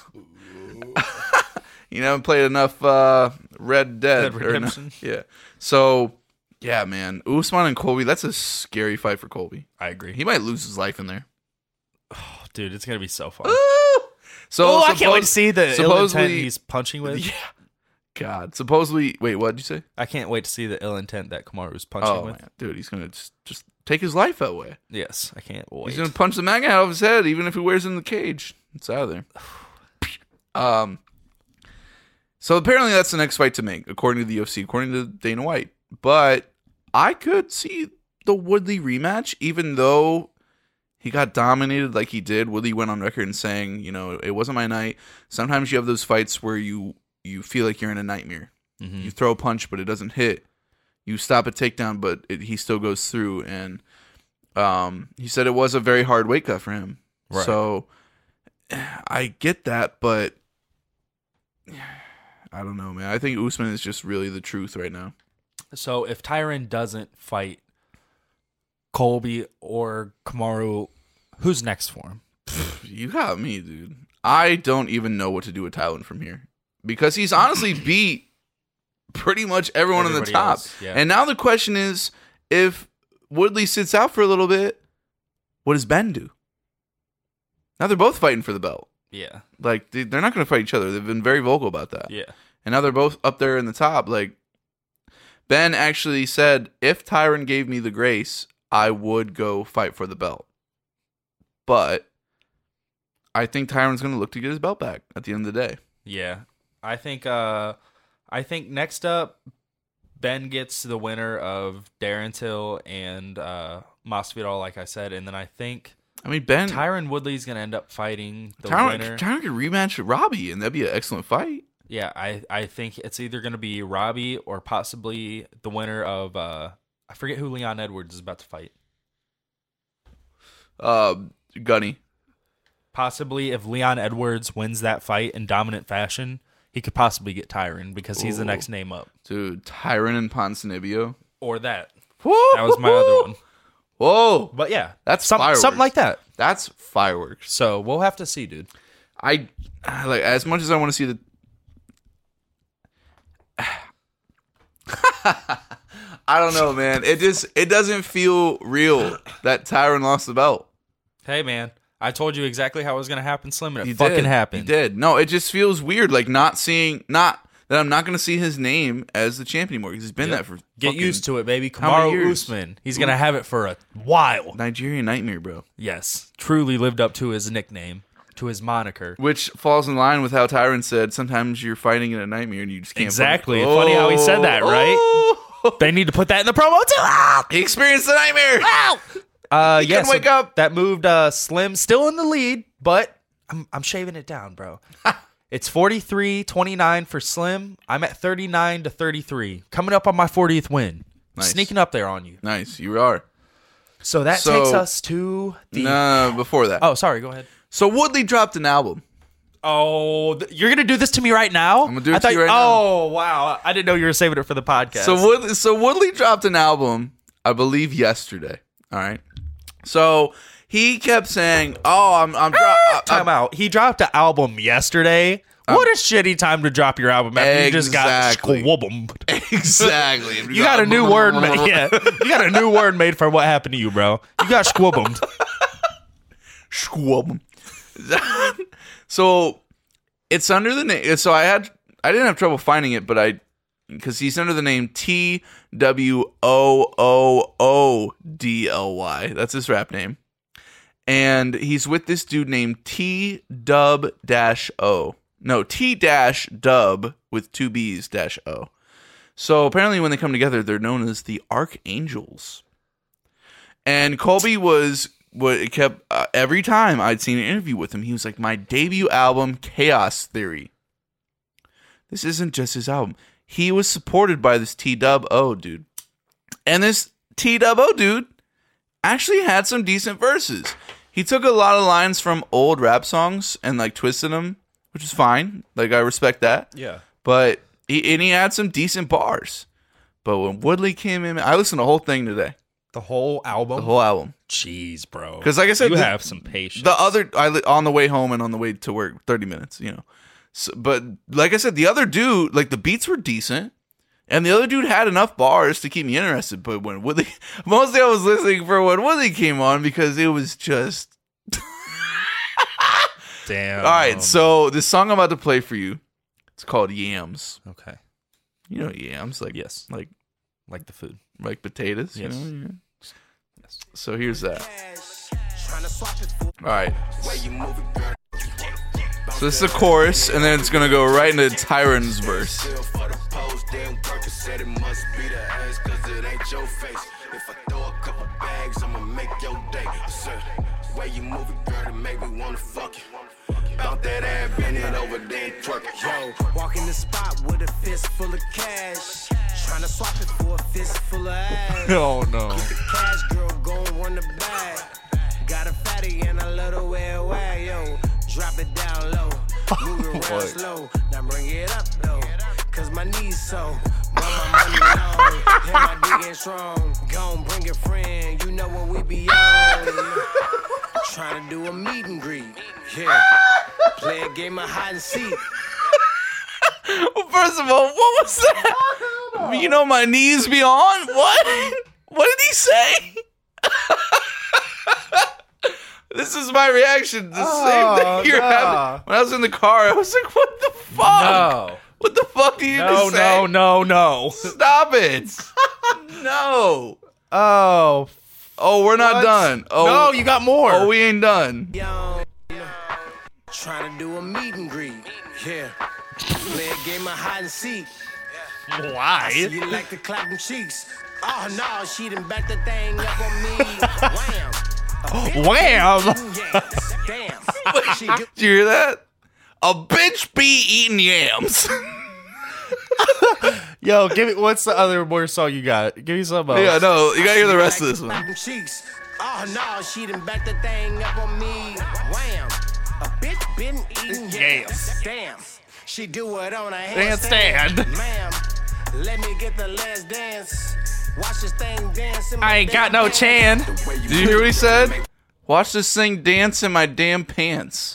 you haven't played enough uh, Red Dead. Dead or no- Redemption? yeah. So, yeah, man. Usman and Colby, that's a scary fight for Colby. I agree. He might lose his life in there. Oh, dude, it's gonna be so fun. So, oh, I can't suppose- wait to see the ill supposedly- intent he's punching with. Yeah. God. Supposedly, wait, what did you say? I can't wait to see the ill intent that Kamaru was punching Oh, with. man. Dude, he's going to just, just take his life away. Yes, I can't wait. He's going to punch the MAGA out of his head, even if he wears it in the cage. It's out of there. Um. So apparently that's the next fight to make, according to the U F C, according to Dana White. But I could see the Woodley rematch, even though he got dominated like he did. Woodley went on record and saying, you know, it wasn't my night. Sometimes you have those fights where you, you feel like you're in a nightmare. Mhm. You throw a punch, but it doesn't hit. You stop a takedown, but it, he still goes through. And um, he said it was a very hard weight cut for him. Right. So I get that, but I don't know, man. I think Usman is just really the truth right now. So if Tyron doesn't fight Colby or Kamaru, who's next for him? You got me, dude. I don't even know what to do with Tyron from here because he's honestly beat pretty much everyone on the Everybody top. else, yeah. And now the question is, if Woodley sits out for a little bit, what does Ben do? Now they're both fighting for the belt. Yeah. Like, they- they're not going to fight each other. They've been very vocal about that. Yeah. And now they're both up there in the top. Like, Ben actually said, if Tyron gave me the grace, I would go fight for the belt. But I think Tyron's going to look to get his belt back at the end of the day. Yeah. I think uh I think next up Ben gets the winner of Darren Till and uh Masvidal, like I said, and then I think I mean, Ben, Tyron Woodley's gonna end up fighting the Tyron, winner. Tyron could rematch with Robbie, and that'd be an excellent fight. Yeah, I, I think it's either gonna be Robbie or possibly the winner of uh I forget who Leon Edwards is about to fight. Uh, Gunny. Possibly if Leon Edwards wins that fight in dominant fashion, he could possibly get Tyron because he's the Ooh. next name up. Dude, Tyron and Ponzinibbio. Or that. Woo, That was my other one. Whoa. But yeah, That's some, fireworks. something like that. That's fireworks. So we'll have to see, dude. I like as much as I want to see the. I don't know, man. It just it doesn't feel real that Tyron lost the belt. Hey, man, I told you exactly how it was going to happen, Slim, and it He fucking did. happened. He did. No, it just feels weird, like not seeing, not that I'm not going to see his name as the champion anymore because he's been Yep. that for Get fucking used to it, baby. how many Kamaru years? Usman. He's going to have it for a while. Nigerian Nightmare, bro. Yes. Truly lived up to his nickname, to his moniker. Which falls in line with how Tyron said, sometimes you're fighting in a nightmare and you just can't. Exactly. fucking- Funny how he said that, right? Oh! They need to put that in the promo, too. Ah! He experienced the nightmare. Uh, He yeah, couldn't so wake up. That moved uh, Slim still in the lead, but I'm I'm shaving it down, bro. It's forty-three twenty-nine for Slim. I'm at thirty-nine to thirty-three. Coming up on my fortieth win. Nice. Sneaking up there on you. Nice, you are. So that So- takes us to the... No, before that. Oh, sorry. Go ahead. So Woodley dropped an album. Oh, th- you're gonna do this to me right now? I'm gonna do it I to thought you right now. Oh, wow. I didn't know you were saving it for the podcast. So Woodley, so Woodley dropped an album, I believe yesterday. All right. So he kept saying, "Oh, I'm I'm dro- I- Time out. He dropped an album yesterday. What a shitty time to drop your album after you just got Exactly. squubbled. exactly." You got a new word made. Yeah, you got a new word made for what happened to you, bro. You got squubbled. Squub. So it's under the name. So I had I didn't have trouble finding it, but I because he's under the name T W O O O D L Y. That's his rap name, and he's with this dude named T Dub Dash O. No, T Dash Dub with two B's dash O. So apparently, when they come together, they're known as the Archangels. And Colby was what it kept uh, every time I'd seen an interview with him, he was like, my debut album, Chaos Theory. This isn't just his album. He was supported by this T-Dub-O dude. And this T-Dub-O dude actually had some decent verses. He took a lot of lines from old rap songs and like twisted them, which is fine. Like, I respect that. Yeah. But he, and he had some decent bars. But when Woodley came in, I listened to the whole thing today. The whole album? The whole album. Jeez, bro. Because like I said, you the, have some patience. The other, I li- on the way home and on the way to work, thirty minutes, you know. So, but like I said, the other dude, like the beats were decent. And the other dude had enough bars to keep me interested. But when Woodley, mostly I was listening for when Woodley came on because it was just... Damn. All right, so this song I'm about to play for you, it's called Yams. Okay. You know yams, like Yes. like Like the food. like potatoes. Yes. You know? Yes. So here's that. All right. So this is the chorus, and then it's gonna go right into Tyron's verse. About that ass, bend it over, then twerk it. Yo, walk in the spot with a fist full of cash. Trying to swap it for a fist full of ass. Oh, no. Keep the cash, girl, gon' run the bag. Got a fatty and a little way way, yo. Drop it down low, move it around slow. Now bring it up, though, cause my knees so. But my money long, and my dick ain't strong. Gon' bring a friend, you know what we be on. Trying to do a meet and greet, yeah. Play a game of hide and seek. Well, first of all, what was that? You know my knees be on? What? What did he say? This is my reaction. The Oh, same thing you're no. having. When I was in the car, I was like, what the fuck? No. What the fuck do you No, just say? no, no, no. Stop it. No. Oh. Oh, we're not What? done. Oh, No, you got more. Oh, we ain't done. Yo, trying to do a meet and greet, yeah. Play a game of hide and seek. Why? See you like to clap them cheeks. Oh no, she done back the thing up on me. Wham. Wham! Yes, damn. She do- Did you hear that? A bitch be eating yams. Yo, give me, what's the other more song you got? Give me some else. Yeah, no, you gotta hear the rest of like this to one. clap them cheeks. Oh no, she done back the thing up on me. Wham. A bitch been eating yams. Damn. She do it on a handstand. Handstand. Ma'am, let me get the last dance. Watch this thing dance in my I ain't got damn no pants. chan. Did you hear what he said? Watch this thing dance in my damn pants.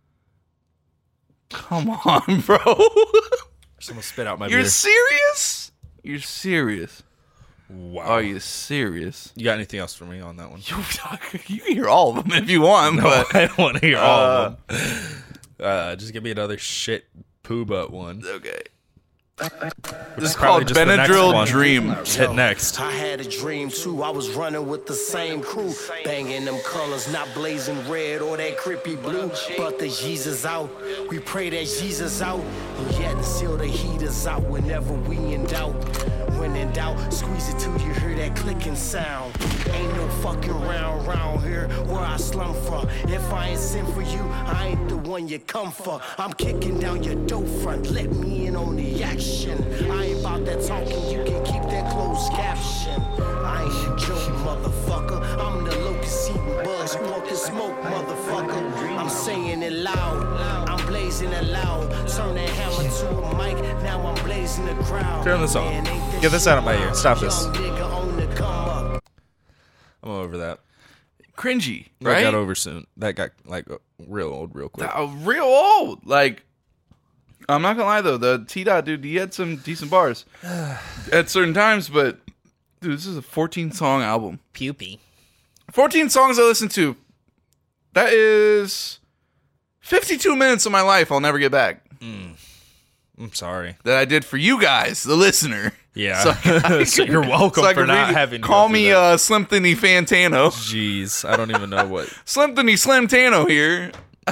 Come on, bro. Someone spit out my You're beer. serious? You're serious? Wow. Are you serious? You got anything else for me on that one? You, you can hear all of them if you want, No, but I don't want to hear all of them. Uh, just give me another shit poo butt one. okay. Which This is probably called just the next Benadryl one. Dream. Hit next. I had a dream too. I was running with the same crew, banging them colors, not blazing red or that creepy blue. But the Jesus out, we pray that Jesus out, and yet until the heaters out. Whenever we in doubt, when in doubt, squeeze it till you hear that clicking sound. Ain't no fucking round round here where I slum from. If I ain't sent for you, I ain't the one you come for. I'm kicking down your door front. Let me in on the action. I ain't about that talking, you can keep that closed caption. I ain't a joke, motherfucker. I'm the locust eating bugs, smoking smoke, motherfucker. I'm saying it loud, I'm blazing it loud. Turn that hammer to a mic, now I'm blazing the crowd. Turn this off. Man, ain't Get this out of my shit ear. Stop this. young nigga on the come up. I'm over that. Cringy, That right? got over soon. That got like real old, real quick. Uh, real old. Like, I'm not gonna lie though, the T Dot dude, he had some decent bars at certain times, but dude, this is a fourteen song album. Pupy. fourteen songs I listened to. That is fifty-two minutes of my life I'll never get back. I'm sorry. That I did for you guys, the listener. Yeah. So, I So you're welcome so I for can not read- having to Call go through me that. uh, Slim Thinny Fantano. Jeez, I don't even know what. Slim Thinny Slim Tano here.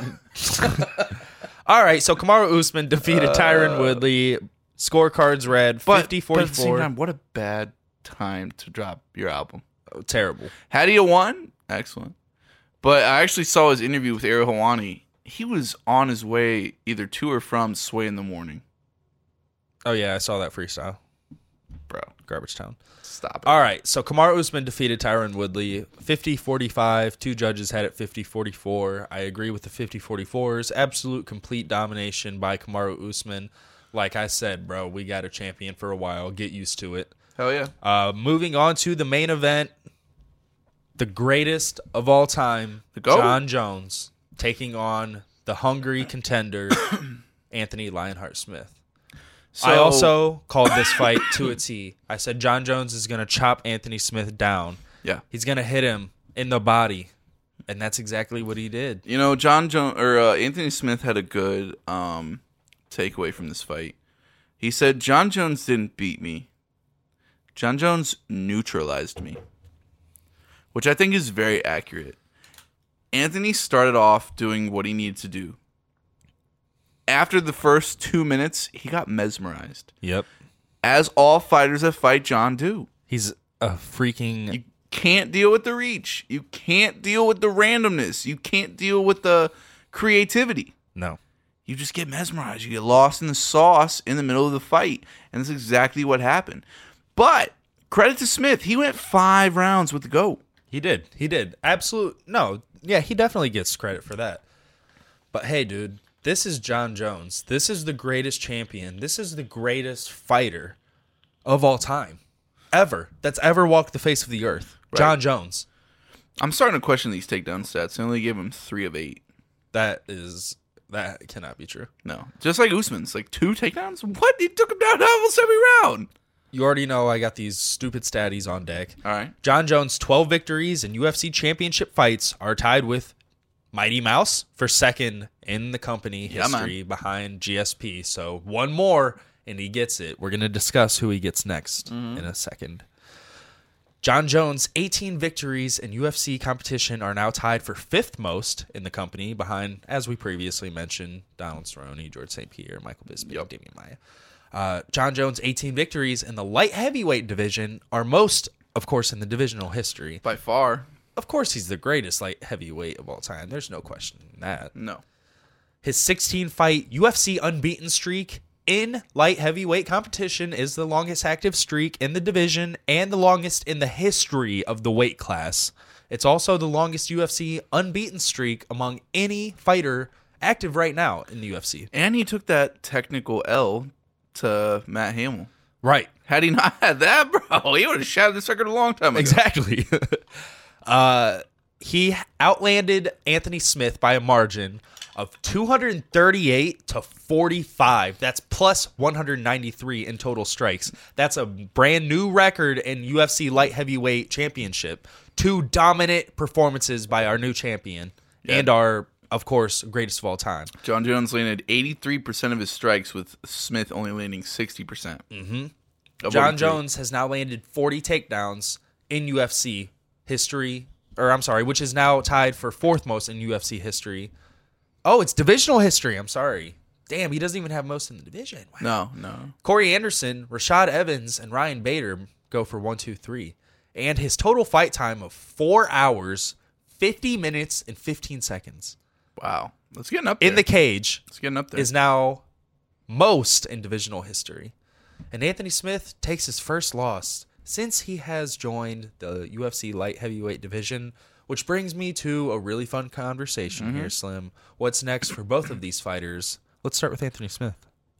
All right, so Kamaru Usman defeated Tyron Woodley. Scorecards read But, fifty but at the same forty-four. time, what a bad time to drop your album. Oh, terrible. Hadia won. Excellent. But I actually saw his interview with Ariel Helwani. He was on his way either to or from Sway in the morning. Oh, yeah, I saw that freestyle. Bro. Garbage Town. Stop it. All right, so Kamaru Usman defeated Tyron Woodley fifty forty-five. Two judges had it fifty forty-four. I agree with the fifty forty-fours. Absolute complete domination by Kamaru Usman. Like I said, bro, we got a champion for a while. Get used to it. Hell yeah. Uh, moving on to the main event, the greatest of all time, The GOAT? John Jones, taking on the hungry contender, Anthony Lionheart Smith. So, I also called this fight to a T. I said John Jones is going to chop Anthony Smith down. Yeah. He's going to hit him in the body, and that's exactly what he did. You know, John Jones or uh, Anthony Smith had a good um, takeaway from this fight. He said, John Jones didn't beat me. John Jones neutralized me, which I think is very accurate. Anthony started off doing what he needed to do. After the first two minutes, he got mesmerized. Yep. As all fighters that fight John do. He's a freaking... You can't deal with the reach. You can't deal with the randomness. You can't deal with the creativity. No. You just get mesmerized. You get lost in the sauce in the middle of the fight. And that's exactly what happened. But credit to Smith. He went five rounds with the GOAT. He did. He did. Absolute. No. Yeah, he definitely gets credit for that. But hey, dude, this is John Jones. This is the greatest champion. This is the greatest fighter of all time. Ever. That's ever walked the face of the earth. Right. John Jones. I'm starting to question these takedown stats. I only gave him three of eight. That is... That cannot be true. No. Just like Usman's. Like two takedowns? What? He took him down almost every round. You already know I got these stupid statties on deck. All right. John Jones' twelve victories in U F C championship fights are tied with Mighty Mouse for second in the company Yeah, history man. behind G S P. So one more, and he gets it. We're going to discuss who he gets next Mm-hmm. in a second. John Jones' eighteen victories in U F C competition are now tied for fifth most in the company behind, as we previously mentioned, Donald Cerrone, George Saint Pierre, Michael Bisping, Yep. Damian Maia. Uh, John Jones' eighteen victories in the light heavyweight division are most, of course, in the divisional history. By far. Of course, he's the greatest light heavyweight of all time. There's no questioning that. No. His sixteen-fight U F C unbeaten streak in light heavyweight competition is the longest active streak in the division and the longest in the history of the weight class. It's also the longest U F C unbeaten streak among any fighter active right now in the U F C. And he took that technical L to Matt Hamill. Right. Had he not had that, bro, he would have shattered this record a long time ago. Exactly. uh, he outlanded Anthony Smith by a margin of two thirty-eight to forty-five. That's plus one ninety-three in total strikes. That's a brand new record in U F C light heavyweight championship. Two dominant performances by our new champion Yeah. and our, of course, greatest of all time. John Jones landed eighty-three percent of his strikes, with Smith only landing sixty percent. Mm-hmm. John Jones has now landed forty takedowns in U F C history, or I'm sorry, which is now tied for fourth most in U F C history. Oh, it's divisional history. I'm sorry. Damn, he doesn't even have most in the division. Wow. No, no. Corey Anderson, Rashad Evans, and Ryan Bader go for one, two, three. And his total fight time of four hours, fifty minutes, and fifteen seconds Wow. Let's get up there. in the cage Let's get up there. is now most in divisional history. And Anthony Smith takes his first loss since he has joined the U F C light heavyweight division, which brings me to a really fun conversation Mm-hmm. here, Slim. What's next for both of these fighters? Let's start with Anthony Smith.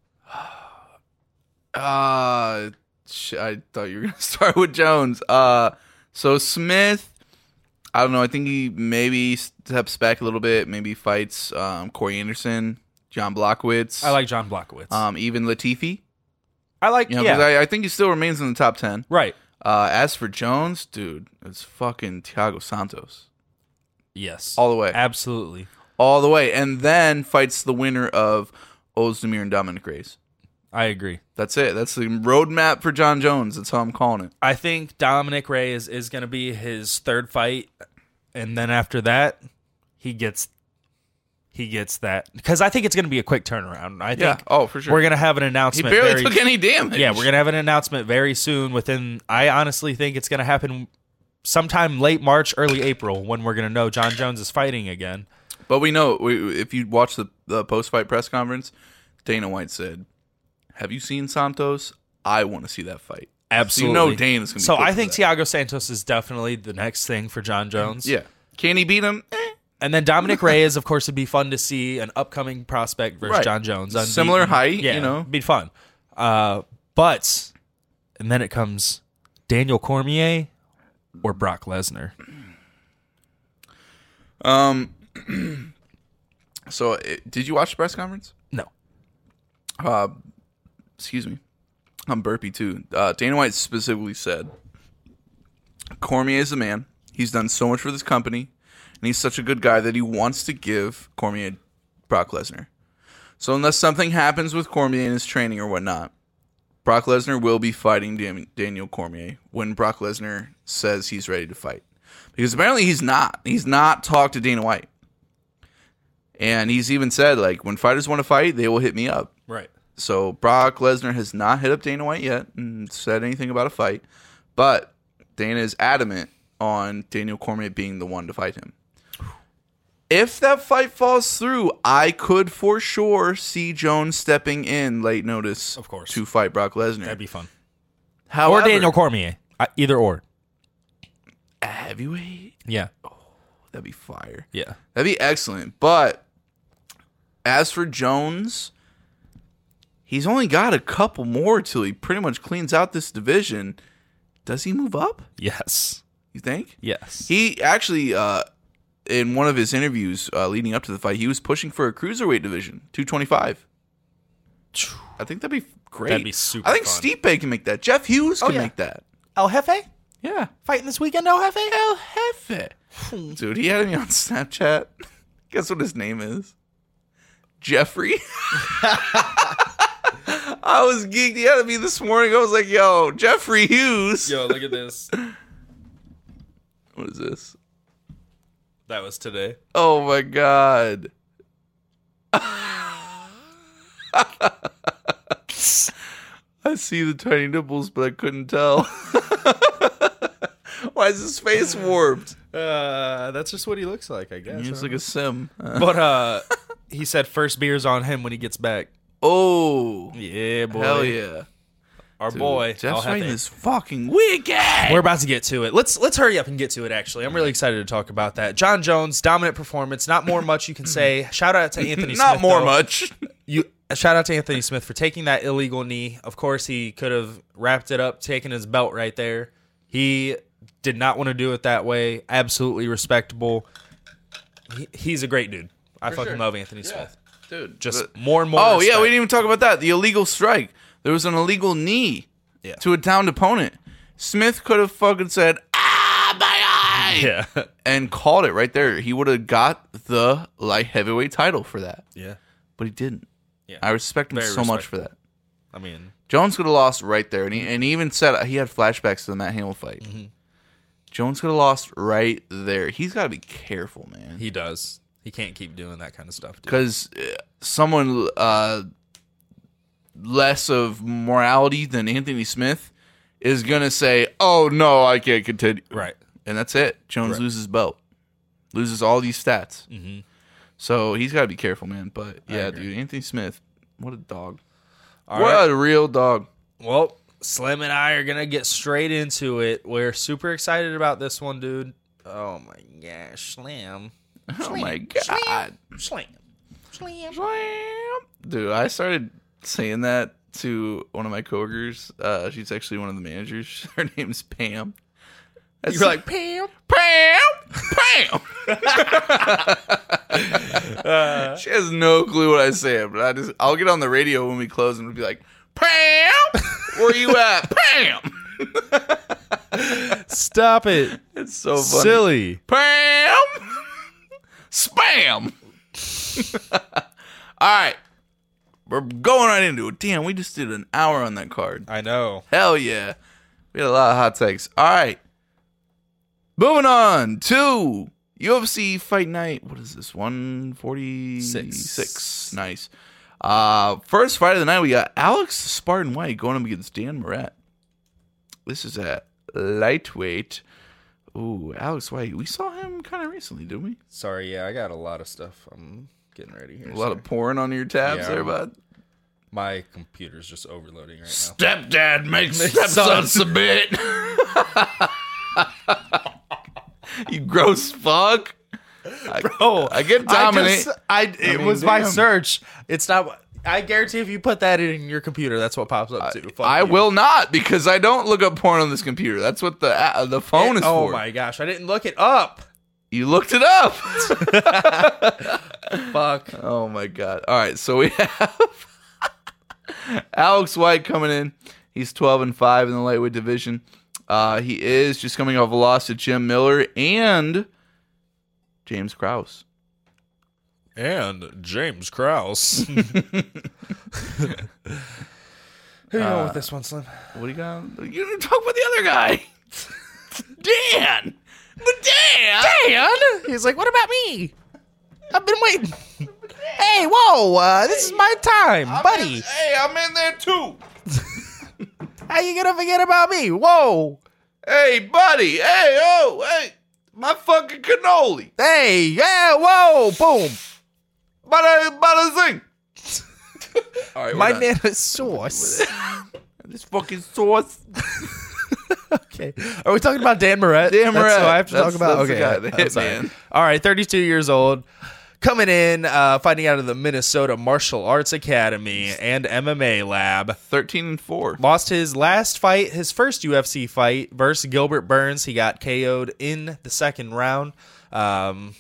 Uh, sh- I thought you were going to start with Jones. Uh, so Smith, I don't know. I think he maybe steps back a little bit. Maybe fights um, Corey Anderson, John Blachowicz. I like John Blachowicz. um, even Latifi. I like, You know, yeah, 'cause I, I think he still remains in the top ten. right. Uh, as for Jones, dude, it's fucking Thiago Santos Yes. all the way, Absolutely. all the way, and then fights the winner of Ozdemir and Dominic Reyes. I agree. That's it. That's the roadmap for John Jones. That's how I'm calling it. I think Dominic Reyes is going to be his third fight, and then after that, he gets he gets that because I think it's going to be a quick turnaround. I Yeah. think Oh, for sure. we're going to have an He announcement. barely very, took any damage. yeah, we're going to have an announcement very soon. Within, I honestly think it's going to happen sometime late March, early April, when we're going to know John Jones is fighting again. But we know, we, if you watch the, the post-fight press conference, Dana White said, have you seen Santos? I want to see that fight. Absolutely. So you know Dana's going to be So good I for think that. Thiago Santos is definitely the next thing for John Jones. Yeah. Can he beat him? Eh. And then Dominic Reyes, of course, would be fun to see an upcoming prospect versus Right. John Jones. Unbeaten. Similar height, yeah, you know. Be fun. Uh, but, and then it comes Daniel Cormier or Brock Lesnar. Um. So, it, did you watch the press conference? No. Uh, excuse me. I'm burpy too. Uh, Dana White specifically said, Cormier is the man. He's done so much for this company, and he's such a good guy that he wants to give Cormier Brock Lesnar. So unless something happens with Cormier in his training or whatnot, Brock Lesnar will be fighting Dan- Daniel Cormier when Brock Lesnar says he's ready to fight. Because apparently he's not. He's not talked to Dana White. And he's even said, like, when fighters want to fight, they will hit me up. Right. So Brock Lesnar has not hit up Dana White yet and said anything about a fight. But Dana is adamant on Daniel Cormier being the one to fight him. If that fight falls through, I could for sure see Jones stepping in late notice Of course. to fight Brock Lesnar. That'd be fun. However, Or Daniel Cormier. Uh, either or. heavyweight, Yeah. that'd be fire. Yeah. That'd be excellent. But as for Jones, he's only got a couple more till he pretty much cleans out this division. Does he move up? Yes. You think? Yes. He actually, uh, in one of his interviews uh, leading up to the fight, he was pushing for a cruiserweight division, two twenty-five. I think that'd be great. That'd be super I think fun. Stipe can make that. Jeff Hughes can yeah. make that. El Jefe? Yeah. Fighting this weekend, El Jefe? El Jefe. Dude, he had me on Snapchat. Guess what his name is? Jeffrey. I was geeked. He had me this morning. I was like, yo, Jeffrey Hughes. Yo, look at this. What is this? That was today. Oh my god. I see the tiny nipples, but I couldn't tell. Why is his face warped? Uh, that's just what he looks like, I guess. He's like a sim. But uh, he said first beer's on him when he gets back. Oh, Yeah, boy. hell yeah. Our Dude, boy. Jeff's El fighting Jefe. is fucking wicked. We're about to get to it. Let's let's hurry up and get to it, actually. I'm really excited to talk about that. John Jones, dominant performance. Not more much you can say. Shout out to Anthony Smith. Not more though. much. You shout out to Anthony Smith for taking that illegal knee. Of course, he could have wrapped it up, taken his belt right there. He did not want to do it that way. Absolutely respectable. He, he's a great dude. I fucking sure. love Anthony Smith. Dude. Just but- more and more. Oh, yeah, respect. we didn't even talk about that. The illegal strike. There was an illegal knee Yeah. to a downed opponent. Smith could have fucking said, ah, my eye. Yeah. And called it right there. He would have got the light heavyweight title for that. Yeah. But he didn't. Yeah. I respect him Very so much for that. I mean, Jones could have lost right there. And he, and he even said he had flashbacks to the Matt Hamill fight. Mm-hmm. Jones could have lost right there. He's got to be careful, man. he does. He can't keep doing that kind of stuff. Dude. Because uh, someone uh, less of morality than Anthony Smith is going to say, oh, no, I can't continue. Right. And that's it. Jones Right. loses belt. Loses all these stats. Mm-hmm. So he's got to be careful, man. But yeah, agree. dude, Anthony Smith, what a dog. All what right. a real dog. Well, Slim and I are going to get straight into it. We're super excited about this one, dude. Oh, my gosh. Slim. Oh, my God. Slim. Slim. Dude, I started saying that to one of my coworkers. Uh, she's actually one of the managers. Her name's Pam. That's You're like, Pam. Pam, Pam. uh, she has no clue what I say, but I just I'll get on the radio when we close and be like, Pam, where you at, Pam? Stop it. It's so funny. Silly. Pam, spam. All right, we're going right into it. Damn, we just did an hour on that card. I know. Hell yeah, we had a lot of hot takes. All right. Moving on to U F C Fight Night. What is this? one forty-six. Six. Nice. Uh, first fight of the night, we got Alex Spartan White going up against Dan Moret. This is at lightweight. Ooh, Alex White. We saw him kind of recently, didn't we? Sorry, yeah, I got a lot of stuff. I'm getting ready here. A lot of porn on your tabs Yeah, there, I'm- bud. My computer's just overloading right now. Stepdad makes stepson submit. You gross fuck. I, Bro, I get dominate. I, just, I it mean, was my damn. search. It's not. I guarantee if you put that in your computer, that's what pops up too. Fuck I you. will not because I don't look up porn on this computer. That's what the uh, the phone is oh for. my gosh, I didn't look it up. You looked it up. Fuck. Oh my god. All right, so we have Alex White coming in. He's twelve and five in the lightweight division. Uh, he is just coming off a loss to Jim Miller and James Krause. And James Krause. Who you going with this one, Slim? What do you got? You didn't talk about the other guy. Dan. But Dan. Dan? He's like, what about me? I've been waiting. Hey, whoa, uh, this is my time, I'm buddy. in- hey, I'm in there too. How you gonna forget about me? Whoa. Hey, buddy. Hey, oh, hey. My fucking cannoli. Hey, yeah, whoa, boom. Bada, bada zing. All right, My we're done. nana sauce. This fucking sauce. Okay. Are we talking about Dan Moret? Dan That's Moret. who I have to That's- talk about? that's the Okay. guy, the I'm sorry. hitman. All right, thirty-two years old. Coming in, uh, fighting out of the Minnesota Martial Arts Academy and M M A lab. thirteen and four. Lost his last fight, his first U F C fight versus Gilbert Burns. He got K O'd in the second round. Um,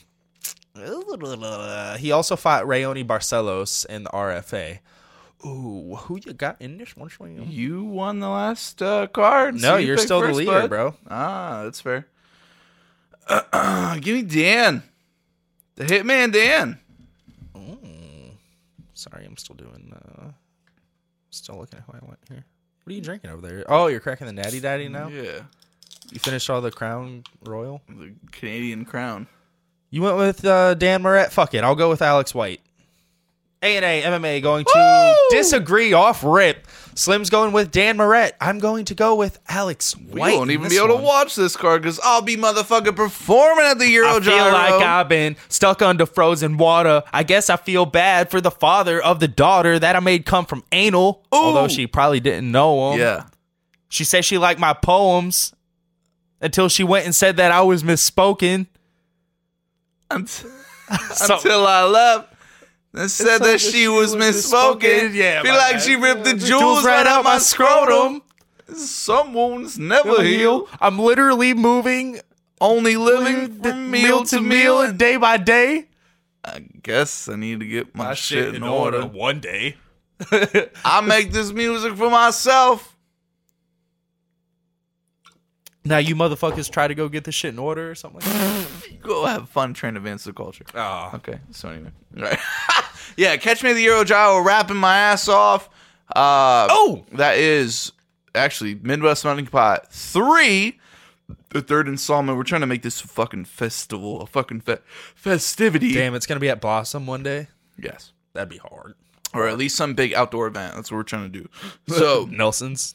he also fought Rayoni Barcelos in the R F A. Ooh, who you got in this one? Swing? You won the last uh, card. No, so you you're picked still the first, leader, bud. bro. Ah, that's fair. Give me Dan. The Hitman Dan. Sorry, I'm still doing. Uh, still looking at who I went here. What are you drinking over there? Oh, you're cracking the Natty Daddy now. Yeah. You finished all the Crown Royal. The Canadian crown. You went with uh, Dan Moret. Fuck it, I'll go with Alex White. A and A M M A going to Woo! disagree off rip. Slim's going with Dan Moret. I'm going to go with Alex We White. won't in even this be able one. to watch this card because I'll be motherfucking performing at the Euro I feel Gyro. like I've been stuck under frozen water. I guess I feel bad for the father of the daughter that I made come from anal. Although she probably didn't know him. Yeah. She said she liked my poems until she went and said that I was misspoken. Until, So- until I left. And said that she was misspoken. Yeah, Feel my like bad. she ripped the jewels right out my scrotum. Some wounds never heal. I'm literally moving Only living from meal to meal. and day by day. I guess I need to get my, shit in order. one day. I make this music for myself. Now you motherfuckers try to go get this shit in order or something like that. Go have fun trying to advance the culture. Oh. Okay, so anyway. All right. Yeah, catch me at the Euro Gyro, rapping my ass off. Uh, Oh! That is actually Midwest Melting Pot three, the third installment. We're trying to make this a fucking festival, a fucking fe- festivity. Damn, it's gonna be at Blossom one day. Yes. That'd be hard. Or at least some big outdoor event. That's what we're trying to do. So, Nelson's.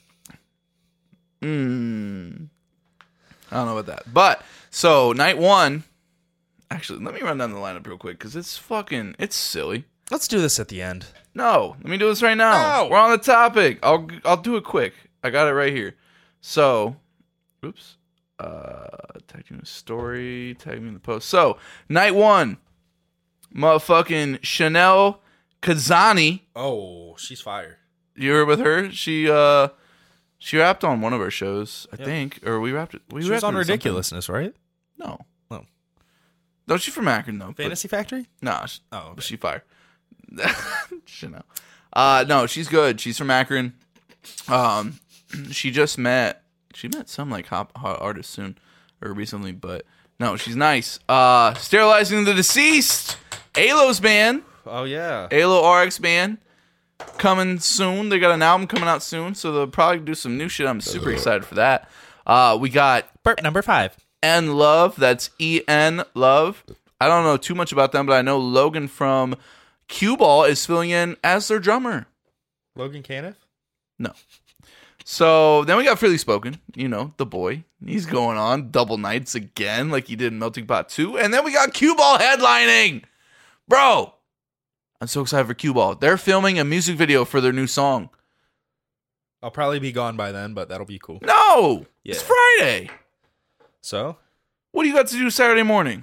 mm, I don't know about that. But, so, night one. Actually, let me run down the lineup real quick because it's fucking, it's silly. Let's do this at the end. No, let me do this right now. No. We're on the topic. I'll I'll do it quick. I got it right here. So, oops. Uh, tag you in the story. Tag me in the post. So, night one. Motherfucking Chanel Kazani. Oh, she's fire. You were with her? She uh, she rapped on one of our shows, I think, or we rapped it. We She was rapped on it or something. Ridiculousness, right? No. Oh. No, she's from Akron though. but- Fantasy Factory? Nah, she, Oh, okay. she fire. Chanel. Uh, no, she's good. She's from Akron. Um, she just met. She met some like hot, hot artist soon or recently, but no, she's nice. Uh, sterilizing the deceased. Alo's band, Oh, yeah. Alo R X band, coming soon. They got an album coming out soon, so they'll probably do some new shit. I'm super excited for that. Uh, we got Burp number five. N Love. That's E N Love. I don't know too much about them, but I know Logan from Cue Ball is filling in as their drummer. Logan Caniff? No. So then we got Freely Spoken, you know, the boy. He's going on double nights again, like he did in Melting Pot two. And then we got Cue Ball headlining. Bro, I'm so excited for Cue Ball. They're filming a music video for their new song. I'll probably be gone by then, but that'll be cool. No, Yeah. it's Friday. So, What do you got to do Saturday morning?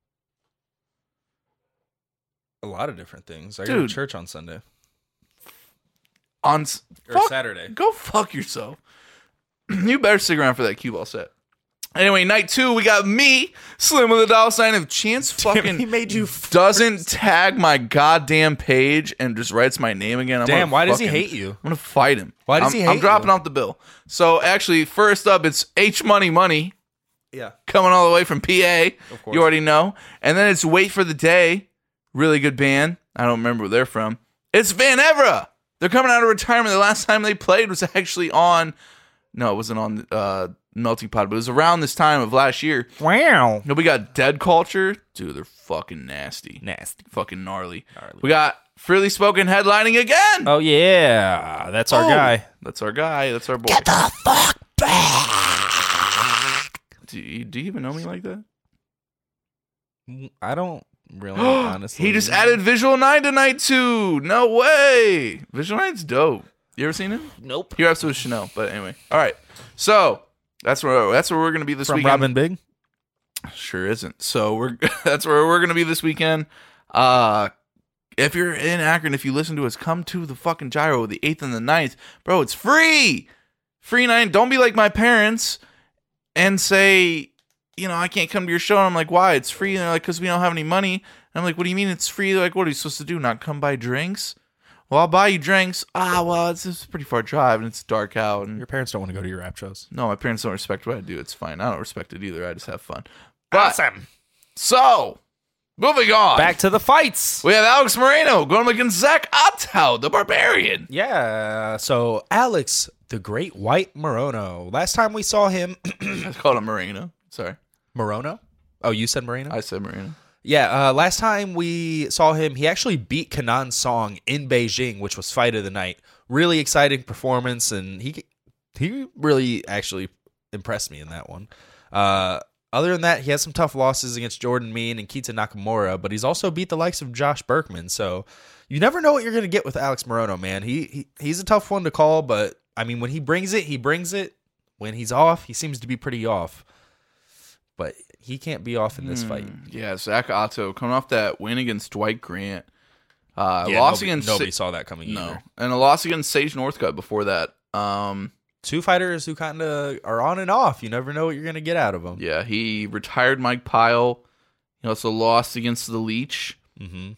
a lot of different things. I go Dude. to church on Sunday. On s- Or fuck- Saturday. Go fuck yourself. You better stick around for that cue ball set. Anyway, night two, we got me, Slim with a dollar sign. If Chance fucking he made you doesn't tag my goddamn page and just writes my name again, I'm Damn, gonna why does he fucking- hate you? I'm gonna fight him. Why does I'm, he I'm hate dropping you? off the bill. So actually, first up, it's H Money Money Yeah. coming all the way from P A. Of course. You already know. And then it's Wait for the Day, really good band. I don't remember where they're from. It's Van Evra. They're coming out of retirement. The last time they played was actually on, no, it wasn't on uh, Melting Pot, but it was around this time of last year. Wow. No, we got Dead Culture. Dude, they're fucking nasty. Nasty. Fucking gnarly. Gnarly. We got Freely Spoken headlining again. Oh, yeah. That's our Oh, guy. That's our guy. That's our boy. Get the fuck back! Do you, do you even know me like that? I don't really, honestly. He just added Visual nine to night two. No way. Visual nine's dope. You ever seen him? Nope. He raps with Chanel. But anyway. All right. So that's where that's where we're gonna be this From weekend. Robin Big? Sure isn't. So we're that's where we're gonna be this weekend. Uh if you're in Akron, if you listen to us, come to the fucking Gyro the eighth and the ninth. Bro, it's free. Free night. Don't be like my parents and say, you know, I can't come to your show. And I'm like, why? It's free. And they're like, because we don't have any money. And I'm like, what do you mean it's free? They're like, what are you supposed to do? Not come buy drinks? Well, I'll buy you drinks. Ah, well, it's, it's a pretty far drive and it's dark out. And Your parents don't want to go to your rap shows. no, my parents don't respect what I do. It's fine. I don't respect it either. I just have fun. But, Awesome. So, moving on. Back to the fights. We have Alex Moreno going up against Zach Otto, the Barbarian. Yeah. So, Alex, the Great White Morono. Last time we saw him, I called him Moreno. Sorry. Morono? Oh, you said Moreno? I said Moreno. Yeah, uh, last time we saw him, he actually beat Kanan Song in Beijing, which was fight of the night. Really exciting performance, and he he really actually impressed me in that one. Uh, other than that, he has some tough losses against Jordan Mean and Keita Nakamura, but he's also beat the likes of Josh Berkman. So you never know what you're going to get with Alex Morono, man. He, he he's a tough one to call, but I mean, when he brings it, he brings it. When he's off, he seems to be pretty off. But he can't be off in this fight. Yeah, Zach Otto coming off that win against Dwight Grant. Uh, Yeah, lost nobody, against nobody Sa- saw that coming no, either. and a loss against Sage Northcutt before that. Um, Two fighters who kind of are on and off. You never know what you're going to get out of them. yeah, he retired Mike Pyle. He also lost against the Leech. Mm-hmm.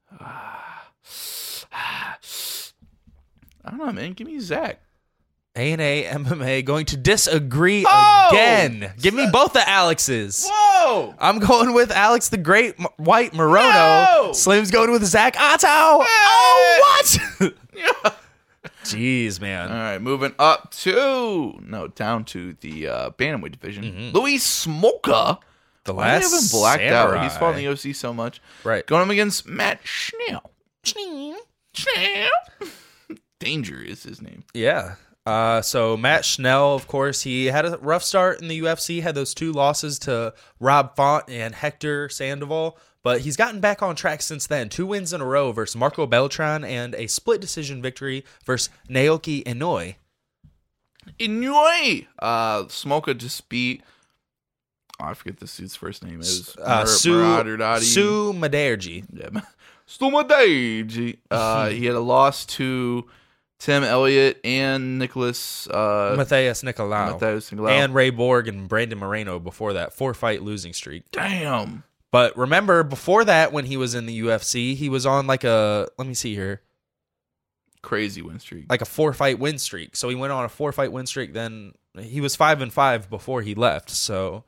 I don't know, man. Give me Zach. A and A M M A going to disagree Oh! again. Give me both the Alexes. Whoa! I'm going with Alex the Great M- White Morono. No! Slim's going with Zach Otto. Oh, what? Jeez, man. All right, moving up to no down to the uh, bantamweight division. Luis Smolka. The Why did I last have him blacked samurai. out? He's fought in the U F C so much. Right. Going up against Matt Schnell. Schnell. Danger is his name. Yeah. Uh, so Matt Schnell, of course, he had a rough start in the U F C, had those two losses to Rob Font and Hector Sandoval, but he's gotten back on track since then. Two wins in a row versus Marco Beltran and a split decision victory versus Naoki Inoue. Inoue. Uh, Smolka just beat. Oh, I forget this dude's first name is. Uh, Mur- Sue, Muradardadi. Sue Maderji. Yeah. Stumadeji. Uh, he had a loss to Tim Elliott and Nicholas. Uh, Matthias Nicolau. Matheus Nicolau. And Ray Borg and Brandon Moreno before that. Four fight losing streak. Damn. But remember, before that, when he was in the U F C, he was on like a, let me see here, Crazy win streak. like a four fight win streak. So he went on a four fight win streak. Then he was five and five before he left. So,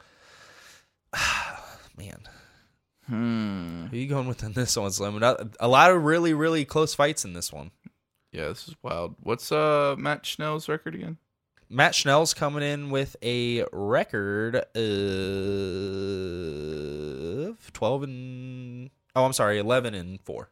man, Hmm. who are you going with in this one, Slim? A lot of really, really close fights in this one. Yeah, this is wild. What's uh Matt Schnell's record again? Matt Schnell's coming in with a record of twelve and oh, I'm sorry, eleven and four.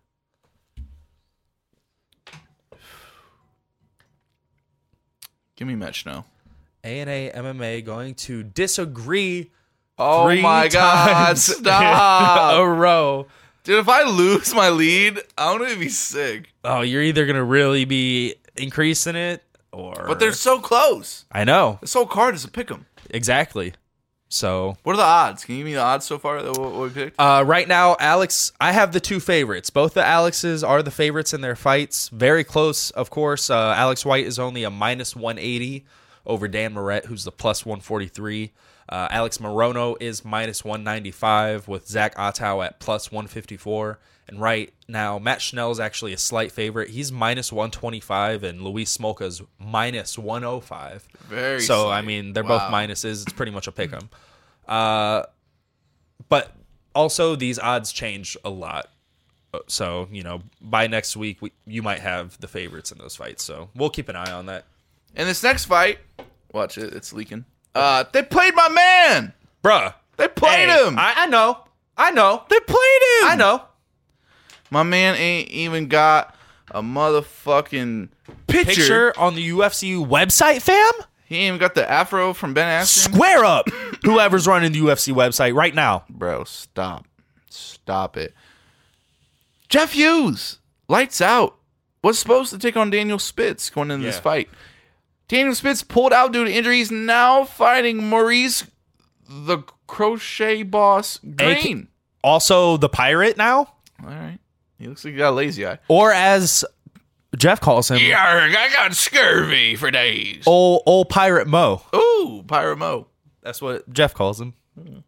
Give me Matt Schnell. A and A M M A going to disagree Oh three my God! times Stop, in a row. dude. If I lose my lead, I'm gonna be sick. Oh, you're either gonna really be increasing it, or But they're so close. I know This whole card is a pick 'em. exactly. So What are the odds? Can you give me the odds so far that what we picked? uh, right now, Alex, I have the two favorites. Both the Alexes are the favorites in their fights. Very close, of course. Uh, Alex White is only a minus one eighty over Dan Moret, who's the plus one forty-three. Uh, Alex Morono is minus one ninety-five with Zach Ottow at plus one fifty-four. And right now, Matt Schnell is actually a slight favorite. He's minus one twenty-five, and Luis Smolka is minus one oh five. Very. So, slight. I mean, they're Wow. both minuses. It's pretty much a pick 'em. Uh, but also, these odds change a lot. So, you know, by next week, we, you might have the favorites in those fights. So, we'll keep an eye on that. In this next fight, watch it. It's leaking. Uh, they played my man. Bruh. They played Hey, him. I, I know. I know. they played him. I know. My man ain't even got a motherfucking picture. Picture on the U F C website, fam? He ain't even got the afro from Ben Askren. Square up. Whoever's running the U F C website right now. Bro, stop. Stop it. Jeff Hughes, lights out, was supposed to take on Daniel Spitz going into this Yeah. fight. Daniel Spitz pulled out due to injuries, now fighting Maurice the Crochet Boss Green. Also, the Pirate now? All right. He looks like he got a lazy eye. Or as Jeff calls him, Yarg, I got scurvy for days. old, old Pirate Mo. Ooh, Pyro Mo. That's what Jeff calls him.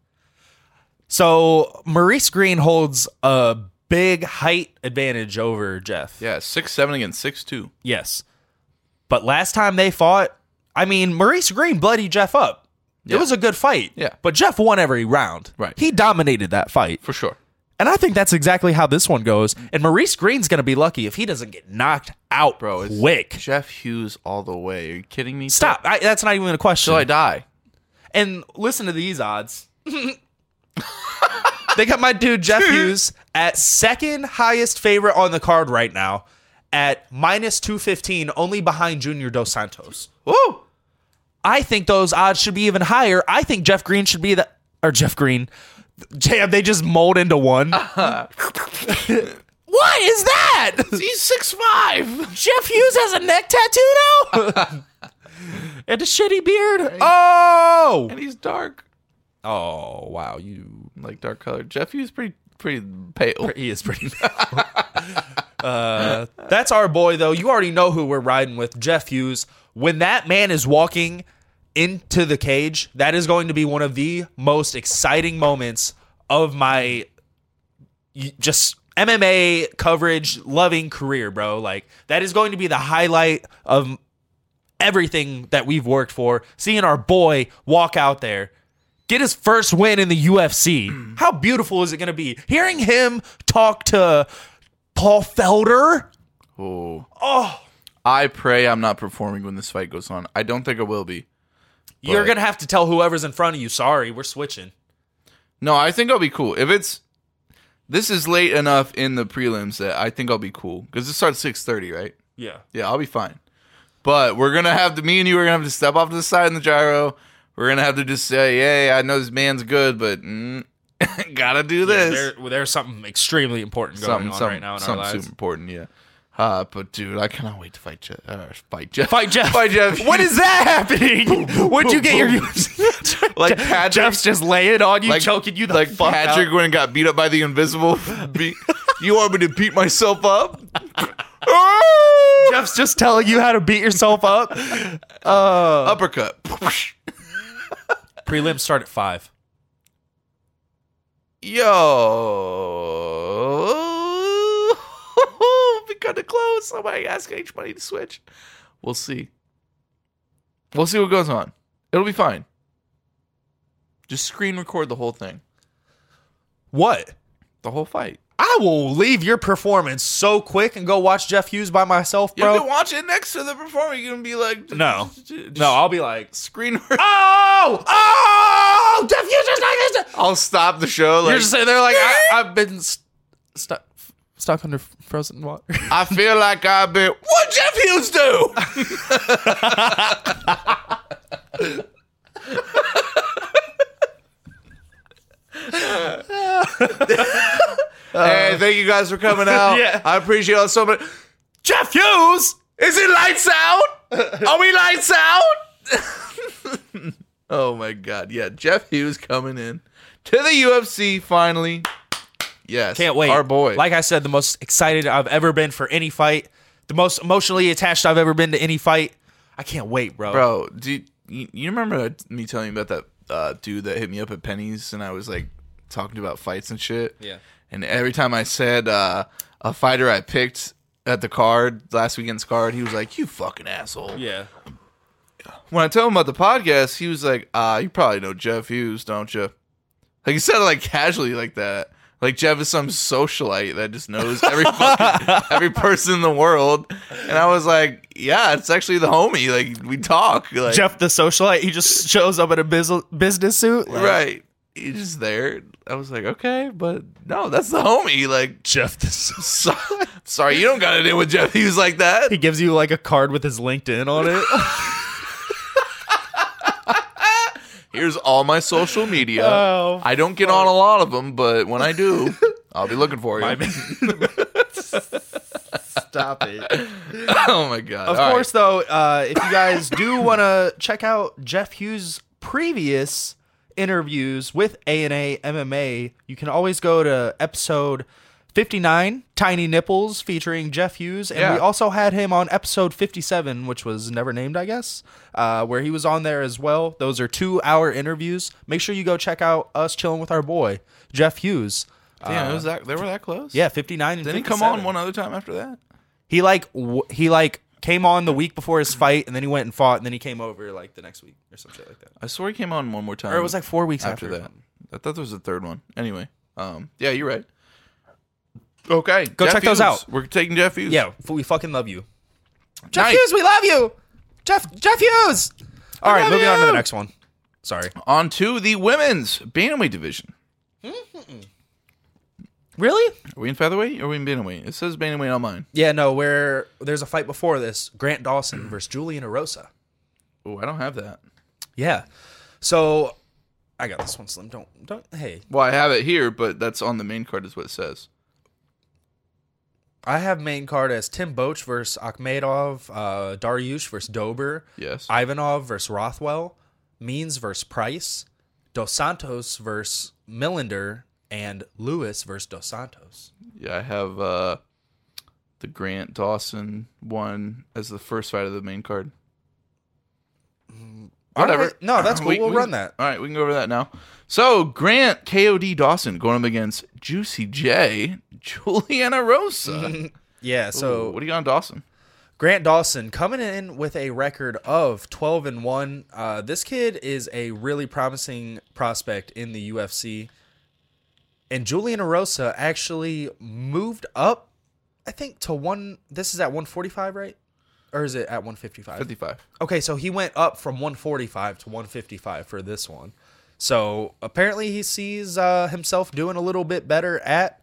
So Maurice Green holds a big height advantage over Jeff. Yeah, six seven against six two. Yes. But last time they fought, I mean, Maurice Green bloodied Jeff up. Yeah. It was a good fight. Yeah. But Jeff won every round. Right. He dominated that fight. For sure. And I think that's exactly how this one goes. And Maurice Green's going to be lucky if he doesn't get knocked out, Bro, it's quick. Jeff Hughes all the way. Are you kidding me? Stop. I, that's not even a question. Till I die. And listen to these odds. They got my dude Jeff Hughes at second highest favorite on the card right now at minus two fifteen, only behind Junior Dos Santos. Woo! I think those odds should be even higher. I think Jeff Green should be the... Or Jeff Green. Damn, they just mold into one. Uh-huh. What is that? He's six five. Jeff Hughes has a neck tattoo now? And a shitty beard? Oh! And he's dark. Oh, wow. You... Like dark color. Jeff Hughes pretty pretty pale. He is pretty. uh, that's our boy, though. You already know who we're riding with, Jeff Hughes. When that man is walking into the cage, that is going to be one of the most exciting moments of my y- just M M A coverage loving career, bro. Like, that is going to be the highlight of everything that we've worked for. Seeing our boy walk out there, get his first win in the U F C. How beautiful is it going to be? Hearing him talk to Paul Felder. Oh. Oh, I pray I'm not performing when this fight goes on. I don't think I will be. you're But- going to have to tell whoever's in front of you, sorry, we're switching. No, I think I'll be cool. If it's this is late enough in the prelims that I think I'll be cool because it starts six thirty, right? Yeah. Yeah, I'll be fine. But we're gonna have to. Me and you are gonna have to step off to the side in the gyro. We're gonna have to just say, "Hey, I know this man's good, but mm, gotta do Yeah, this." there, well, there's something extremely important going something, on something, right now in our something lives. super important. Yeah. Uh, but dude, I cannot wait to fight Jeff. Uh, fight Jeff. Fight Jeff. Fight Jeff. When is that happening? When'd you get your U F C? Like Patrick, Jeff's just laying on you, like choking you the like fuck Patrick out. when he got beat up by the Invisible. Beat, you want me to beat myself up? Jeff's just telling you how to beat yourself up. Uh, Uppercut. Prelims start at five. Yo, be kind of close. Somebody ask H Money to switch. We'll see. We'll see what goes on. It'll be fine. Just screen record the whole thing, What? the whole fight. I will leave your performance so quick and go watch Jeff Hughes by myself, You bro. can watch it next to the performer. You're gonna be like, No. just No, I'll be like, screen. oh, oh, Jeff Hughes is not. I'll stop the show. Like, You're just sitting there like, I, I've been st- st- stuck under frozen water. I feel like I've been. What Jeff Hughes do? Hey, thank you guys for coming out. Yeah. I appreciate it so much. Jeff Hughes, is it lights out? Are we lights out? Oh my God! Yeah, Jeff Hughes coming in to the U F C finally. Yes, Can't wait. our boy. Like I said, the most excited I've ever been for any fight. The most emotionally attached I've ever been to any fight. I can't wait, bro. Bro, do you, you, you remember me telling you about that uh, dude that hit me up at Penny's and I was like talking about fights and shit? Yeah. And every time I said uh, a fighter I picked at the card, last weekend's card, he was like, "You fucking asshole." Yeah. When I told him about the podcast, he was like, uh, you probably know Jeff Hughes, don't you? Like, he said it like casually like that. Like Jeff is some socialite that just knows every fucking, every person in the world. And I was like, yeah, it's actually the homie. Like, we talk. Like, Jeff the socialite, he just shows up in a biz- business suit. Like, right. He's just there. I was like, okay, but no, that's the homie. Like, Jeff the so- so, sorry, you don't got to deal with Jeff Hughes like that. He gives you like a card with his LinkedIn on it. Here's all my social media. Oh, I don't get on a lot of them, but when I do, I'll be looking for you. Stop it. Oh my God. Of All course, though, uh, if you guys do want to check out Jeff Hughes' previous interviews with A and A M M A, you can always go to episode fifty-nine, Tiny Nipples, featuring Jeff Hughes. And Yeah. we also had him on episode fifty-seven, which was never named, I guess, uh, where he was on there as well. Those are two-hour interviews. Make sure you go check out us chilling with our boy, Jeff Hughes. Damn, Uh, it was that, they were that close? Yeah, fifty-nine and Didn't he fifty-seven. come on one other time after that? He like w- he like came on the week before his fight, and then he went and fought, and then he came over like the next week or some shit like that. I swore he came on one more time. Or it was like four weeks after after, that. I thought there was a third one. Anyway, um, yeah, you're right. Okay, Go Jeff check those Hughes. out. We're taking Jeff Hughes. Yeah, f- we fucking love you, Jeff Nice. Hughes. We love you, Jeff Jeff Hughes. All right, love moving on to the you. next one. Sorry. On to the women's bantamweight division. Really? Are we in featherweight or are we in bantamweight? It says bantamweight on mine. Yeah, no. Where there's a fight before this: Grant Dawson versus Julian Erosa. Oh, I don't have that. Yeah. So I got this one, Slim. Don't don't. Hey, Well, I have it here, but that's on the main card is what it says. I have main card as Tim Boach versus Akhmedov, uh, Dariush versus Dober, Yes. Ivanov versus Rothwell, Means versus Price, Dos Santos versus Millender, and Lewis versus Dos Santos. Yeah, I have uh, the Grant Dawson one as the first fight of the main card. Whatever. All right. No, that's cool. We- we'll we- run that. All right, we can go over that now. So, Grant K O D Dawson going up against Juicy J, Juliana Rosa. Yeah, So, so what do you got on Dawson? Grant Dawson coming in with a record of twelve and one. Uh, this kid is a really promising prospect in the U F C. And Julian Erosa actually moved up, I think, to one. This is at one forty-five, right? Or is it at one fifty-five? fifty-five. Okay, so he went up from one forty-five to one fifty-five for this one. So apparently he sees uh, himself doing a little bit better at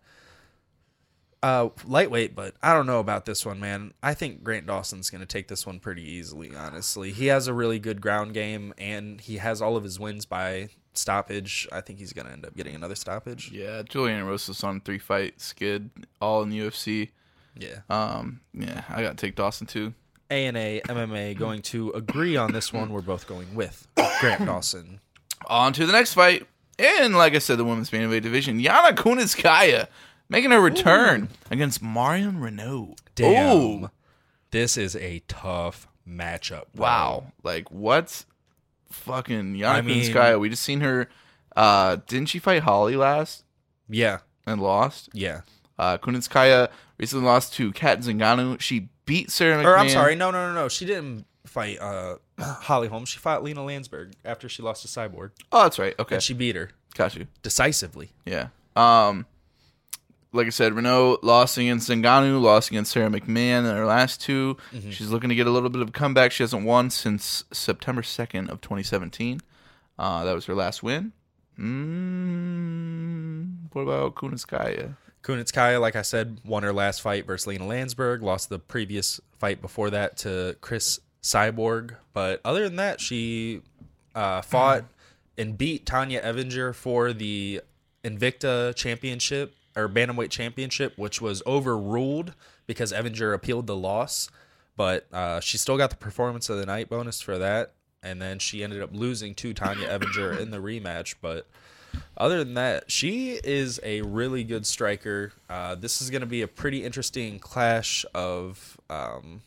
uh, lightweight, but I don't know about this one, man. I think Grant Dawson's going to take this one pretty easily, honestly. He has a really good ground game, and he has all of his wins by stoppage. I think he's going to end up getting another stoppage. Yeah, Juliana Rosa's on three fight skid, all in the U F C. Yeah. Um, yeah, I got to take Dawson too. A and A, M M A going to agree on this one. We're both going with Grant Dawson. On to the next fight. And like I said, the women's bantamweight division, Yana Kunitskaya making her return Ooh. against Marion Renault. Damn. Ooh. This is a tough matchup. Bro. Wow. Like, what? Fucking Yana I mean- Kunitskaya. We just seen her. Uh, didn't she fight Holly last Yeah. and lost? Yeah. Uh, Kunitskaya recently lost to Kat Zingano. She beat Sarah McMahon. Or I'm sorry. No, no, no, no. She didn't fight uh, Holly Holm. She fought Lena Landsberg after she lost to Cyborg. Oh, that's right. Okay. And she beat her Got you. decisively. Yeah. Um, like I said, Renault lost against Zingano, lost against Sarah McMahon in her last two. Mm-hmm. She's looking to get a little bit of a comeback. She hasn't won since September second of twenty seventeen. Uh, that was her last win. Mm, what about Kunitskaya? Kunitskaya, like I said, won her last fight versus Lena Landsberg, lost the previous fight before that to Chris Cyborg. But other than that, she uh, fought and beat Tanya Evinger for the Invicta Championship, or Bantamweight Championship, which was overruled because Evinger appealed the loss. But uh, she still got the Performance of the Night bonus for that. And then she ended up losing to Tanya Evinger in the rematch. But other than that, she is a really good striker. Uh, this is going to be a pretty interesting clash of um,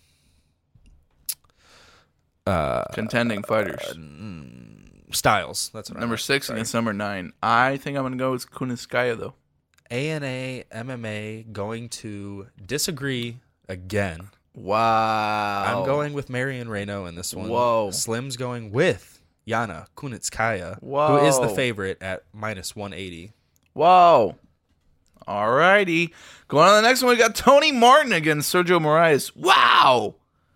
uh, contending fighters. Uh, styles. That's what number I six Sorry. against number nine. I think I'm going to go with Kunitskaya, though. A N A M M A going to disagree again. Wow. I'm going with Marion Reyno in this one. Whoa. Slim's going with Yana Kunitskaya, Whoa. who is the favorite at minus one eighty. Whoa. All righty. Going on to the next one, we got Tony Martin against Sergio Moraes. Wow.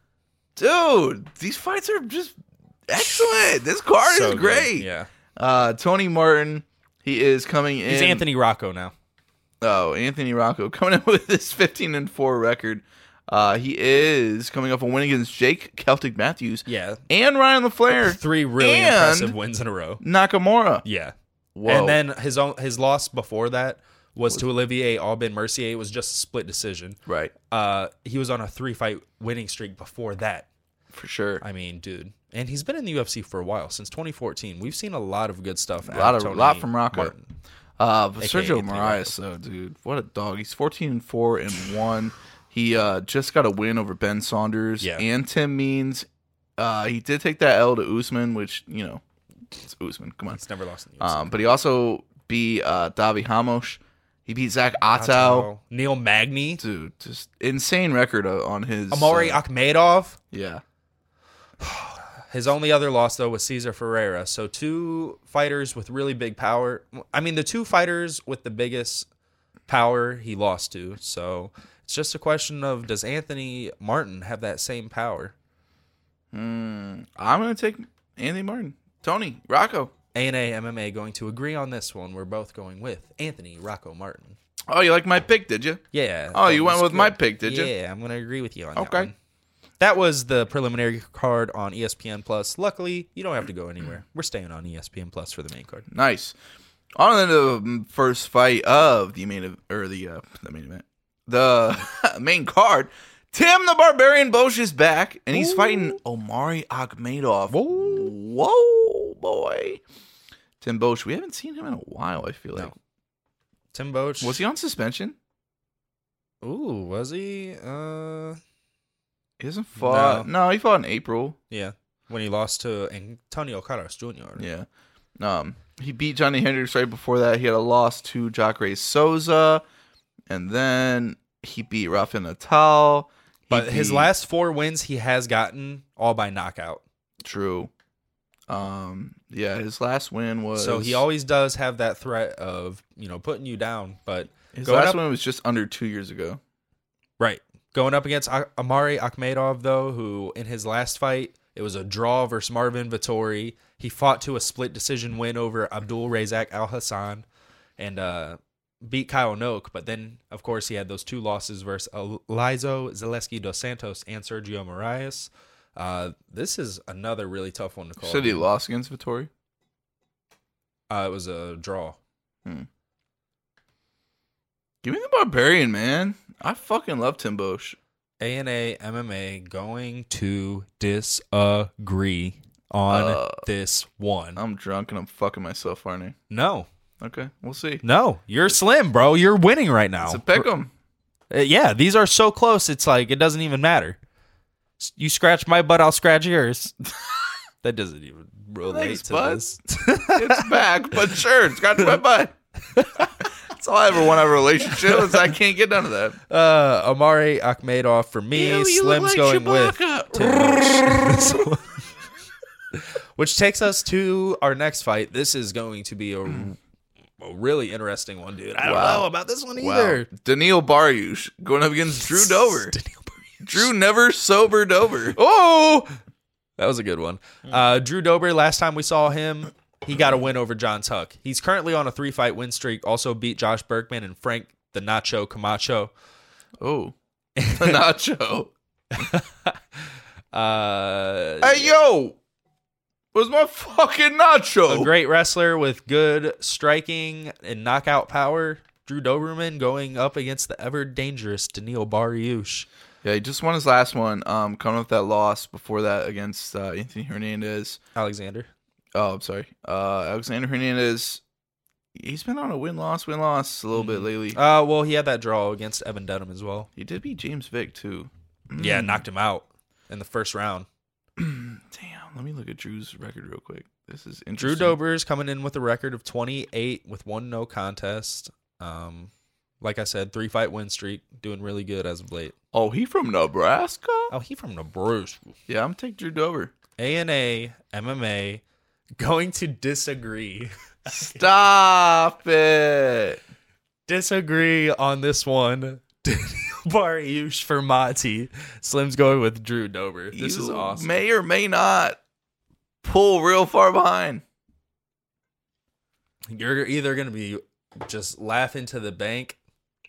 Dude, these fights are just excellent. This card So is good. great. Yeah. Uh, Tony Martin, he is coming in. He's Anthony Rocco now. Oh, Anthony Rocco coming in with this fifteen and four record. Uh, he is coming off a win against Jake Celtic Matthews. Yeah. And Ryan LaFleur. Three really and impressive wins in a row. Nakamura. Yeah. Whoa. And then his own his loss before that was to Olivier Aubin Mercier. It was just a split decision. Right. Uh, he was on a three fight winning streak before that. For sure. I mean, dude. And he's been in the U F C for a while, since twenty fourteen. We've seen a lot of good stuff. A lot of Tony lot from Rocco. Martin. Uh, but A K A Sergio Anthony Moraes, though, dude, what a dog. He's fourteen and four and one. He uh, just got a win over Ben Saunders Yeah. and Tim Means. Uh, he did take that L to Usman, which, you know, it's Usman. Come on. He's never lost in the U F C. Um, but he also beat uh, Davi Hamosh. He beat Zach Attow. Neil Magny. Dude, just insane record uh, on his. Amari uh, Akhmedov. Yeah. His only other loss, though, was Cesar Ferreira. So two fighters with really big power. I mean, the two fighters with the biggest power he lost to. So it's just a question of, does Anthony Martin have that same power? Mm, I'm going to take Anthony Martin. Tony, Rocco. A N A M M A going to agree on this one. We're both going with Anthony Rocco Martin. Oh, you like my pick, did you? Yeah. Oh, that you went was with my good. pick, did you? Yeah, I'm going to agree with you on that Okay. one. That was the preliminary card on E S P N Plus. Luckily, you don't have to go anywhere. We're staying on E S P N Plus for the main card. Nice. On to the first fight of the main ev- or the uh, the main event, the main card. Tim the Barbarian Bosch is back, and he's Ooh. fighting Omari Akhmedov. Whoa. Whoa, boy! Tim Bosch, we haven't seen him in a while. I feel like. No. Tim Boach. Was he on suspension? Ooh, was he? Uh, He hasn't fought. No. he fought in April. yeah. When he lost to Antonio Carlos Junior Yeah. Um, he beat Johnny Hendricks right before that. He had a loss to Jacare Souza, and then he beat Rafa Natal. He But his beat- last four wins he has gotten all by knockout. True. Um, yeah, his last win was So he always does have that threat of, you know, putting you down. But his going last up, win was just under two years ago. right. Going up against A- Amari Akhmedov, though, who in his last fight, it was a draw versus Marvin Vittori. He fought to a split decision win over Abdul Razak Al Hassan and uh, beat Kyle Noak. But then, of course, he had those two losses versus Elizo Zaleski dos Santos and Sergio Moraes. Uh, this is another really tough one to call. Said he lost against Vittori. Uh, it was a draw. Hmm. Give me the Barbarian, man. I fucking love Tim Bosch. A N A M M A going to disagree on Uh, this one. I'm drunk and I'm fucking myself, aren't I? No, Okay, we'll see. no, you're slim, bro. You're winning right now. It's a pick 'em. Uh, yeah, these are so close. It's like it doesn't even matter. S- You scratch my butt, I'll scratch yours. That doesn't even relate Thanks, to bud. this. It's back, but sure, it's got to my butt. That's all I ever want out of a relationship is I can't get none of that. Uh, Amari Akhmedov for me. Ew, you look Slim's like going with Chewbacca. Tim. Which takes us to our next fight. This is going to be a, a really interesting one, dude. I don't Wow. know about this one Wow. either. Daniil Barrios going up against Drew Dober. Drew never sobered over. Oh, that was a good one. Uh, Drew Dober, last time we saw him, he got a win over John Tuck. He's currently on a three-fight win streak, also beat Josh Berkman and Frank the Nacho Camacho. Oh, Nacho. Uh, Hey, yo! Where's my fucking Nacho? a great wrestler with good striking and knockout power. Drew Doberman going up against the ever dangerous Daniil Barriouche. Yeah, he just won his last one. Um, coming off that loss before that against uh, Anthony Hernandez. Alexander. Oh, I'm sorry. Uh, Alexander Hernandez. He's been on a win-loss, win-loss a little bit lately. Uh, well, he had that draw against Evan Dunham as well. He did beat James Vick, too. Yeah, knocked him out in the first round. Damn, let me look at Drew's record real quick. This is Drew interesting. Dober's coming in with a record of twenty-eight with one no contest. Um, like I said, three fight win streak, doing really good as of late. Oh, he from Nebraska? Oh, he from Nebraska. Yeah, I'm taking Drew Dober. A N A, M M A, going to disagree. Stop it. disagree on this one. Barriouche for Mati. Slim's going with Drew Dober. This You is awesome. may or may not pull real far behind. You're either going to be just laughing to the bank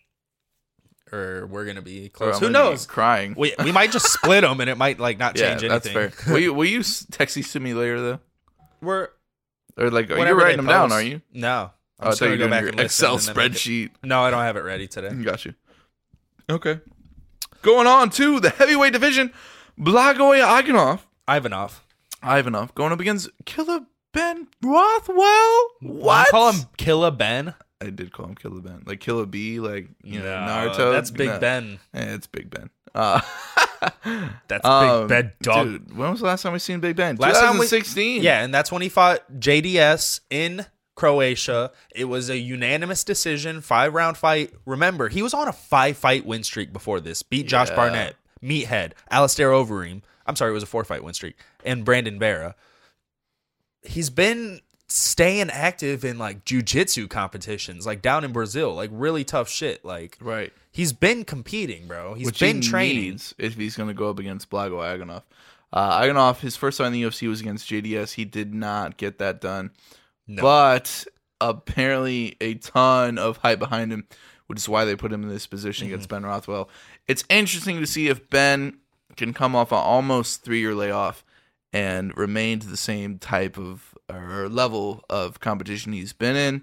or we're going to be Or close. I'm Who gonna be knows? Crying. We, we might just split them and it might like not yeah, change that's anything. fair. Will you, will you s- text these to me later, though? We're Or like, are you whenever writing they them down, post- are you? No. I'm Oh, I just thought you going to were go doing back your and listen Excel and then make it- spreadsheet. No, I don't have it ready today. Got you. Okay. Going on to the heavyweight division, Blagoy Ivanov. Ivanov. Ivanov going up against Killer Ben Rothwell. What? You call him Killa Ben? I did call him Killer Ben, like Killer B, like you know No, Naruto. that's Big No. Ben. Eh, it's Big Ben. Uh, That's um, Big Ben, dog. Dude, when was the last time we seen Big Ben? Last time we- twenty sixteen. Yeah, and that's when he fought J D S in Croatia. It was a unanimous decision, five round fight. Remember, he was on a five fight win streak before this. Beat Josh Yeah. Barnett, Meathead, Alistair Overeem. I'm sorry, it was a four fight win streak. And Brandon Vera. He's been staying active in like jiu-jitsu competitions, like down in Brazil, like really tough shit. Like Right. he's been competing, bro. He's Which been he training. needs if he's going to go up against Blago Ivanov. Uh, Ivanov, his first fight in the U F C was against J D S. He did not get that done. No. But apparently a ton of hype behind him, which is why they put him in this position Mm-hmm. against Ben Rothwell. It's interesting to see if Ben can come off an almost three-year layoff and remain to the same type of or level of competition he's been in.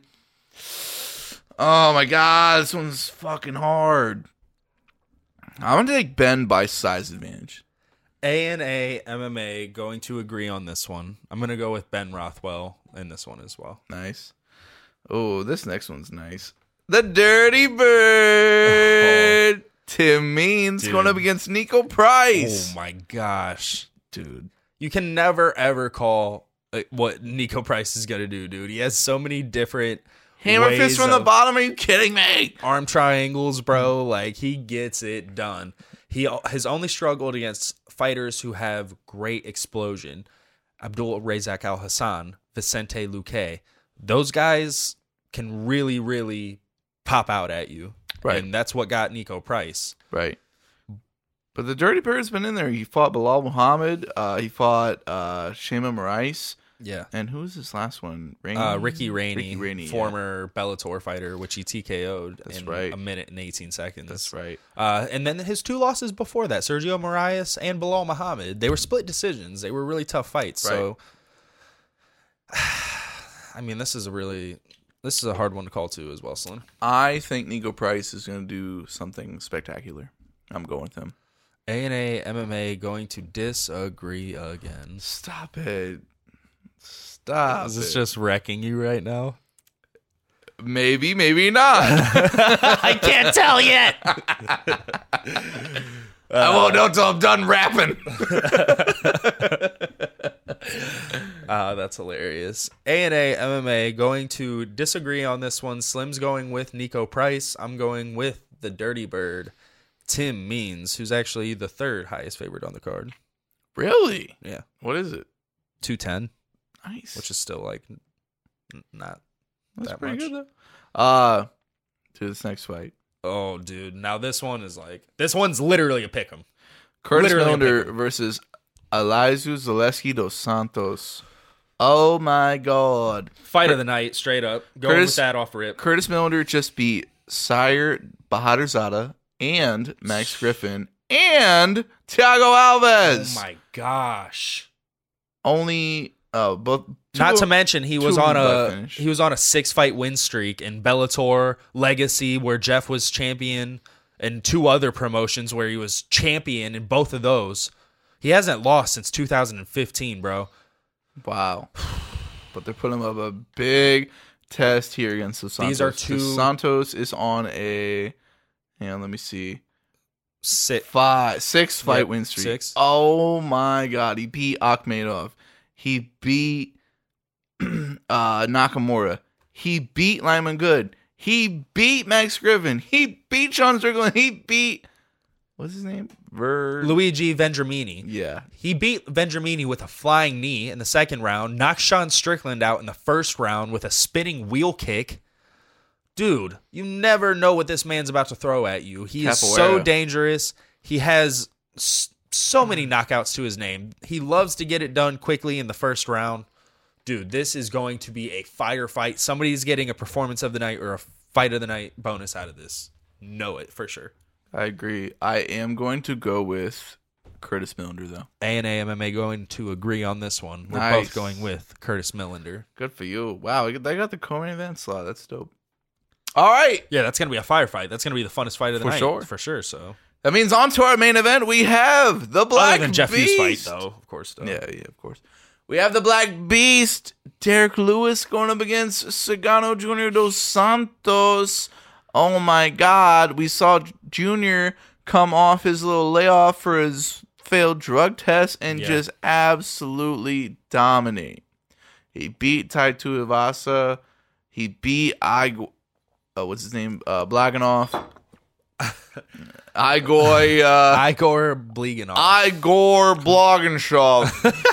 Oh my god, this one's fucking hard. I'm gonna take Ben by size advantage. A and A M M A going to agree on this one. I'm going to go with Ben Rothwell in this one as well. Nice. Oh, this next one's nice. The Dirty Bird. Tim Means Dude. going up against Nico Price. Oh my gosh. Dude. You can never ever call like, what Nico Price is going to do, dude. He has so many different Hammer ways fist from the of bottom. Are you kidding me? arm triangles, bro. Like he gets it done. He has only struggled against fighters who have great explosion. Abdul Razak Al Hassan, Vicente Luque. Those guys can really, really pop out at you. Right. And that's what got Nico Price. Right. But the Dirty Bird's been in there. He fought Bilal Muhammad. Uh, he fought uh, Shema Moraes. Yeah. And who was this last one? Rainey? Uh, Ricky Rainey, Ricky Rainey, yeah. former Bellator fighter, which he T K O'd That's in right. a minute and eighteen seconds. That's right. Uh, and then his two losses before that, Sergio Moraes and Bilal Muhammad, they were split decisions. They were really tough fights. So, I mean, this is a really, this is a hard one to call too as well, Slim. I think Nico Price is going to do something spectacular. I'm going with him. A and A M M A going to disagree again. Stop it. Stop Is this it. just wrecking you right now? Maybe, maybe not. I can't tell yet. I won't know until I'm done rapping. Uh, that's hilarious. A and A M M A going to disagree on this one. Slim's going with Nico Price. I'm going with the Dirty Bird, Tim Means, who's actually the third highest favorite on the card. Really? Yeah, What is it? two ten, Nice. which is still like n- not That's that pretty much. good, though. Uh, to this next fight. Oh, dude. Now this one is like, this one's literally a pick'em. Curtis Literally a Millender pick 'em. versus Elizu Zaleski dos Santos. Oh, my God. Fight of the night, straight up. Going Curtis- with that off rip. Curtis Millender just beat Sire Bahadurzada and Max Griffin and Thiago Alves. Oh my gosh! Only uh, both. Not two- to mention he was two on black a finish. he was on a six fight win streak in Bellator Legacy, where Jeff was champion, and two other promotions where he was champion in both of those. He hasn't lost since two thousand fifteen, bro. Wow. But they're putting him up a big test here against Dos Santos. These are two- Dos Santos is on a. Hang on, let me see. Sit. Five, six fight Yep, win streak. six. Oh my god, he beat Akhmedov. He beat uh, Nakamura. He beat Lyman Good. He beat Max Griffin. He beat Sean Strickland. He beat what's his name? Ver Luigi Vendramini. Yeah. He beat Vendramini with a flying knee in the second round, knocked Sean Strickland out in the first round with a spinning wheel kick. Dude, you never know what this man's about to throw at you. He is so Capoeira. dangerous. He has s- so many knockouts to his name. He loves to get it done quickly in the first round. Dude, this is going to be a fire fight. Somebody's getting a performance of the night or a fight of the night bonus out of this. Know it for sure. I agree. I am going to go with Curtis Millender though. A and A M M A going to agree on this one. We're Nice. both going with Curtis Millender. Good for you. Wow, they got the co-main event slot. That's dope. All right. Yeah, that's going to be a firefight. That's going to be the funnest fight of the For night. sure. For sure, so. That means on to our main event. We have the Black Other than Jeff Beast. Hughes' fight, though, of course. Though. Yeah, yeah, of course. We have the Black Beast, Derek Lewis, going up against Cigano Junior Dos Santos. Oh my God. We saw Junior come off his little layoff for his failed drug test and Yeah. just absolutely dominate. He beat Taito Ivasa. He beat Igor. Uh, what's his name? Uh, Blaganov. Igor. Uh, Igor Bleganov. Igor Blogenshaw.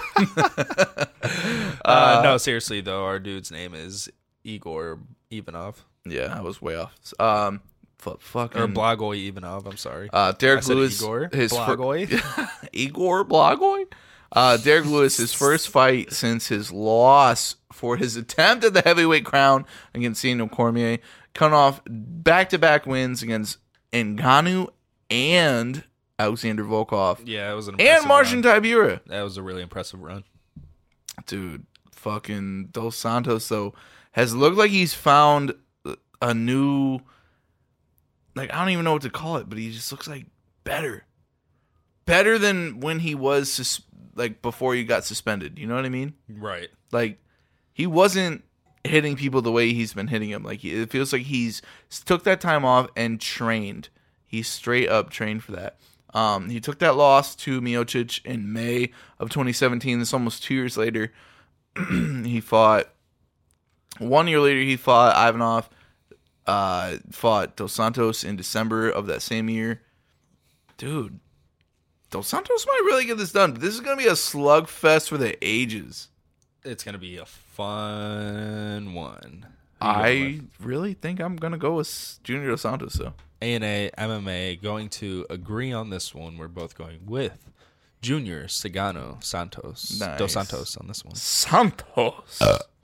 uh, no, seriously, though, our dude's name is Igor Ivanov. Yeah, I was way off. Um, f- fucking Or Blagoy Ivanov, I'm sorry. uh, Derek I said Lewis. Igor his fir- Blagoy. Igor Blagoy. Uh, Derek Lewis, his first fight since his loss for his attempt at the heavyweight crown against Daniel Cormier, coming off back-to-back wins against Ngannou and Alexander Volkov Yeah, it was an impressive and Marcin run. Tybura. That was a really impressive run. Dude, fucking Dos Santos though has looked like he's found a new, like I don't even know what to call it, but he just looks like better, better than when he was sus- like before he got suspended. You know what I mean? Right. Like he wasn't hitting people the way he's been hitting them. Like he, it feels like he's took that time off and trained. He straight up trained for that. Um, he took that loss to Miocic in May of twenty seventeen. This almost two years later. He fought. One year later, he fought Ivanov. Uh, fought Dos Santos in December of that same year. Dude, Dos Santos might really get this done. But this is gonna be a slugfest for the ages. It's going to be a fun one. I really think I'm gonna go with Junior Dos Santos though. A and A M M A going to agree on this one. We're both going with Junior Cigano Santos. Nice. Dos Santos on this one. Santos.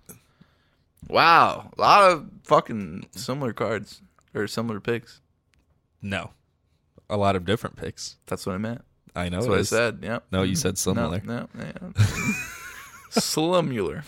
Wow, a lot of fucking similar cards or similar picks. No. A lot of different picks. That's what I meant. I know That's it what is. I said. Yep. No, you said similar. No, no, yeah. Slimular.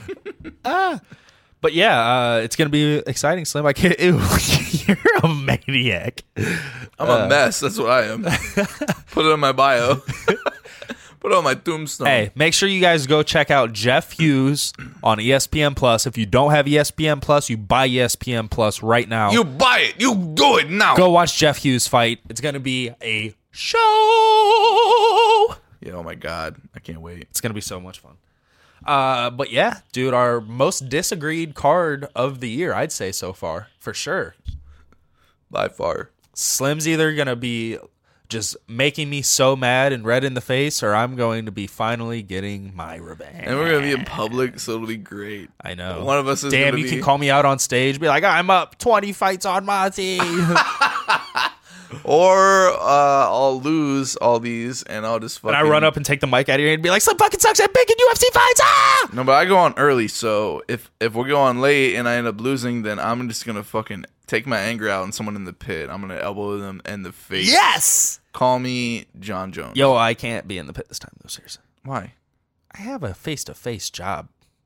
But yeah, uh, it's going to be exciting, Slim. I can't. Ew, you're a maniac. I'm a mess. That's what I am. Put it on my bio. Put it on my tombstone. Hey, make sure you guys go check out Jeff Hughes on E S P N Plus. If you don't have E S P N Plus, you buy E S P N Plus right now. You buy it. You do it now. Go watch Jeff Hughes fight. It's going to be a show. Yeah, oh my God. I can't wait. It's going to be so much fun. Uh, but yeah, dude, our most disagreed card of the year, I'd say so far, for sure. By far. Slim's either going to be just making me so mad and red in the face, or I'm going to be finally getting my revenge. And we're going to be in public, so it'll be great. I know. One of us is Damn, gonna you be... can call me out on stage, be like, I'm up twenty fights on my team. or uh, I'll lose all these and I'll just fucking. And I run up and take the mic out of here and be like, "Some fucking sucks at picking U F C fights." Ah! No, but I go on early, so if if we go on late and I end up losing, then I'm just gonna fucking take my anger out on someone in the pit. I'm gonna elbow them in the face. Yes. Call me John Jones. Yo, I can't be in the pit this time, though. Seriously. Why? I have a face-to-face job.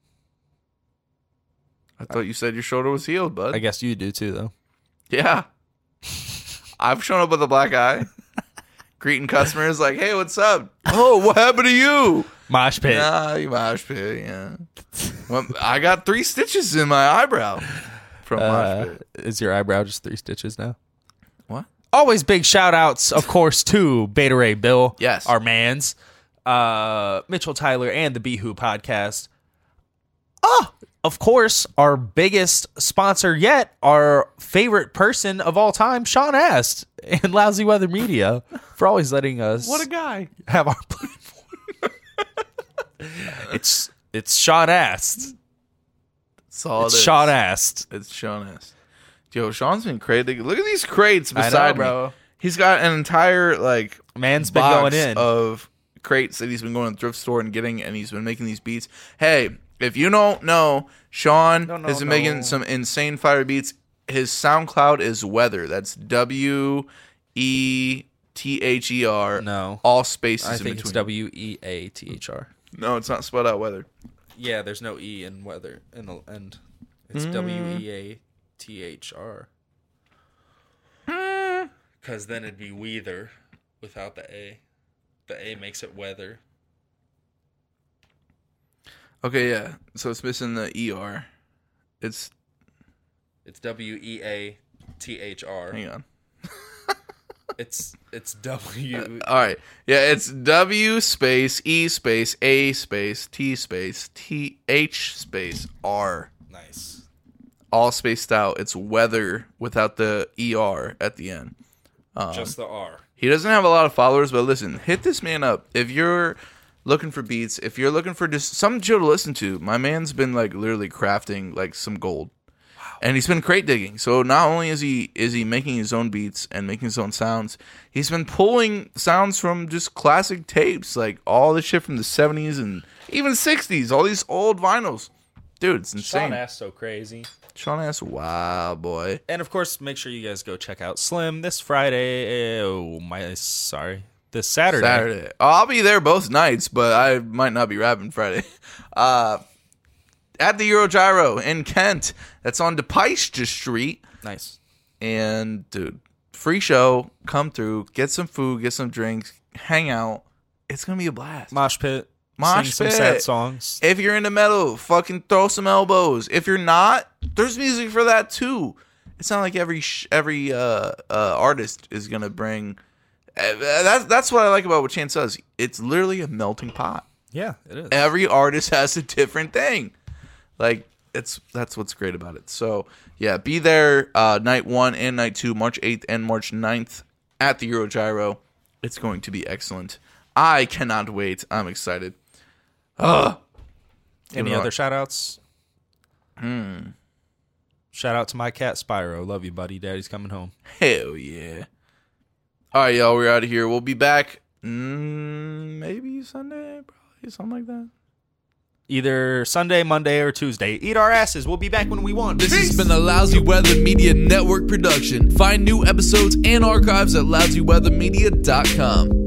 I thought you said your shoulder was healed, bud. I guess you do too, though. Yeah. I've shown up with a black eye, greeting customers like, "Hey, what's up? Oh, what happened to you?" Mosh pit. Nah, you mosh pit, yeah. Well, I got three stitches in my eyebrow from Uh, mosh pit. is your eyebrow just three stitches now? What? Always big shout outs, of course, to Beta Ray Bill. Yes. Our mans. Uh, Mitchell Tyler and the Beehoo podcast. Oh, of course, our biggest sponsor yet, our favorite person of all time, Sean Ast and Lousy Weather Media, for always letting us What a guy. have our platform. it's it's Sean Ast. That's all It's it is. Sean Ast. It's Sean S. Yo, Sean's been crazy. Look at these crates I know, beside bro. me. He's got an entire like Man's been box going in. of crates that he's been going to the thrift store and getting, and he's been making these beats. Hey, if you don't know, Sean No, no, has been no. making some insane fire beats. His SoundCloud is Weather. That's W E T H E R. No. All spaces I in think between. it's W E A T H R. No, it's not spelled out Weather. Yeah, there's no E in weather in the end. It's W E A T H R. Because then it'd be weather without the A. The A makes it weather. Okay, yeah. So it's missing the E R. It's It's W E A T H R. hang on. It's it's W. All right. Yeah, it's W space E space A space T space T H space R. Nice. All spaced out. It's Weather without the E R at the end. Just the R. He doesn't have a lot of followers, but listen, hit this man up. If you're looking for beats, if you're looking for just something chill to listen to, my man's been like literally crafting like some gold. Wow. And he's been crate digging. So not only is he is he making his own beats and making his own sounds, he's been pulling sounds from just classic tapes, like all the shit from the seventies and even sixties, all these old vinyls. Dude, it's insane. Sean ass so crazy. Sean S. Wow, boy. And of course, make sure you guys go check out Slim this Friday. Oh my, sorry, this Saturday. Saturday. Oh, I'll be there both nights, but I might not be rapping Friday. Uh, at the Eurogyro in Kent. That's on DePeistre Street. Nice. And, dude, free show. Come through. Get some food. Get some drinks. Hang out. It's going to be a blast. Mosh pit. Mosh Sing pit. some sad songs. If you're into metal, fucking throw some elbows. If you're not, there's music for that too. It's not like every sh- every uh, uh, artist is gonna bring. Uh, that's that's what I like about what Chance does. It's literally a melting pot. Yeah, it is. Every artist has a different thing. Like it's that's what's great about it. So yeah, be there uh, night one and night two, March eighth and March ninth at the Eurogyro. It's going to be excellent. I cannot wait. I'm excited. Ugh. Any Give it other up. shout outs? Hmm. Shout out to my cat Spyro. Love you, buddy. Daddy's coming home. Hell yeah. All right, y'all. We're out of here. We'll be back mm, maybe Sunday, probably something like that. Either Sunday, Monday, or Tuesday. Eat our asses. We'll be back when we want. This has been a Lousy Weather Media Network production. Find new episodes and archives at lousy weather media dot com.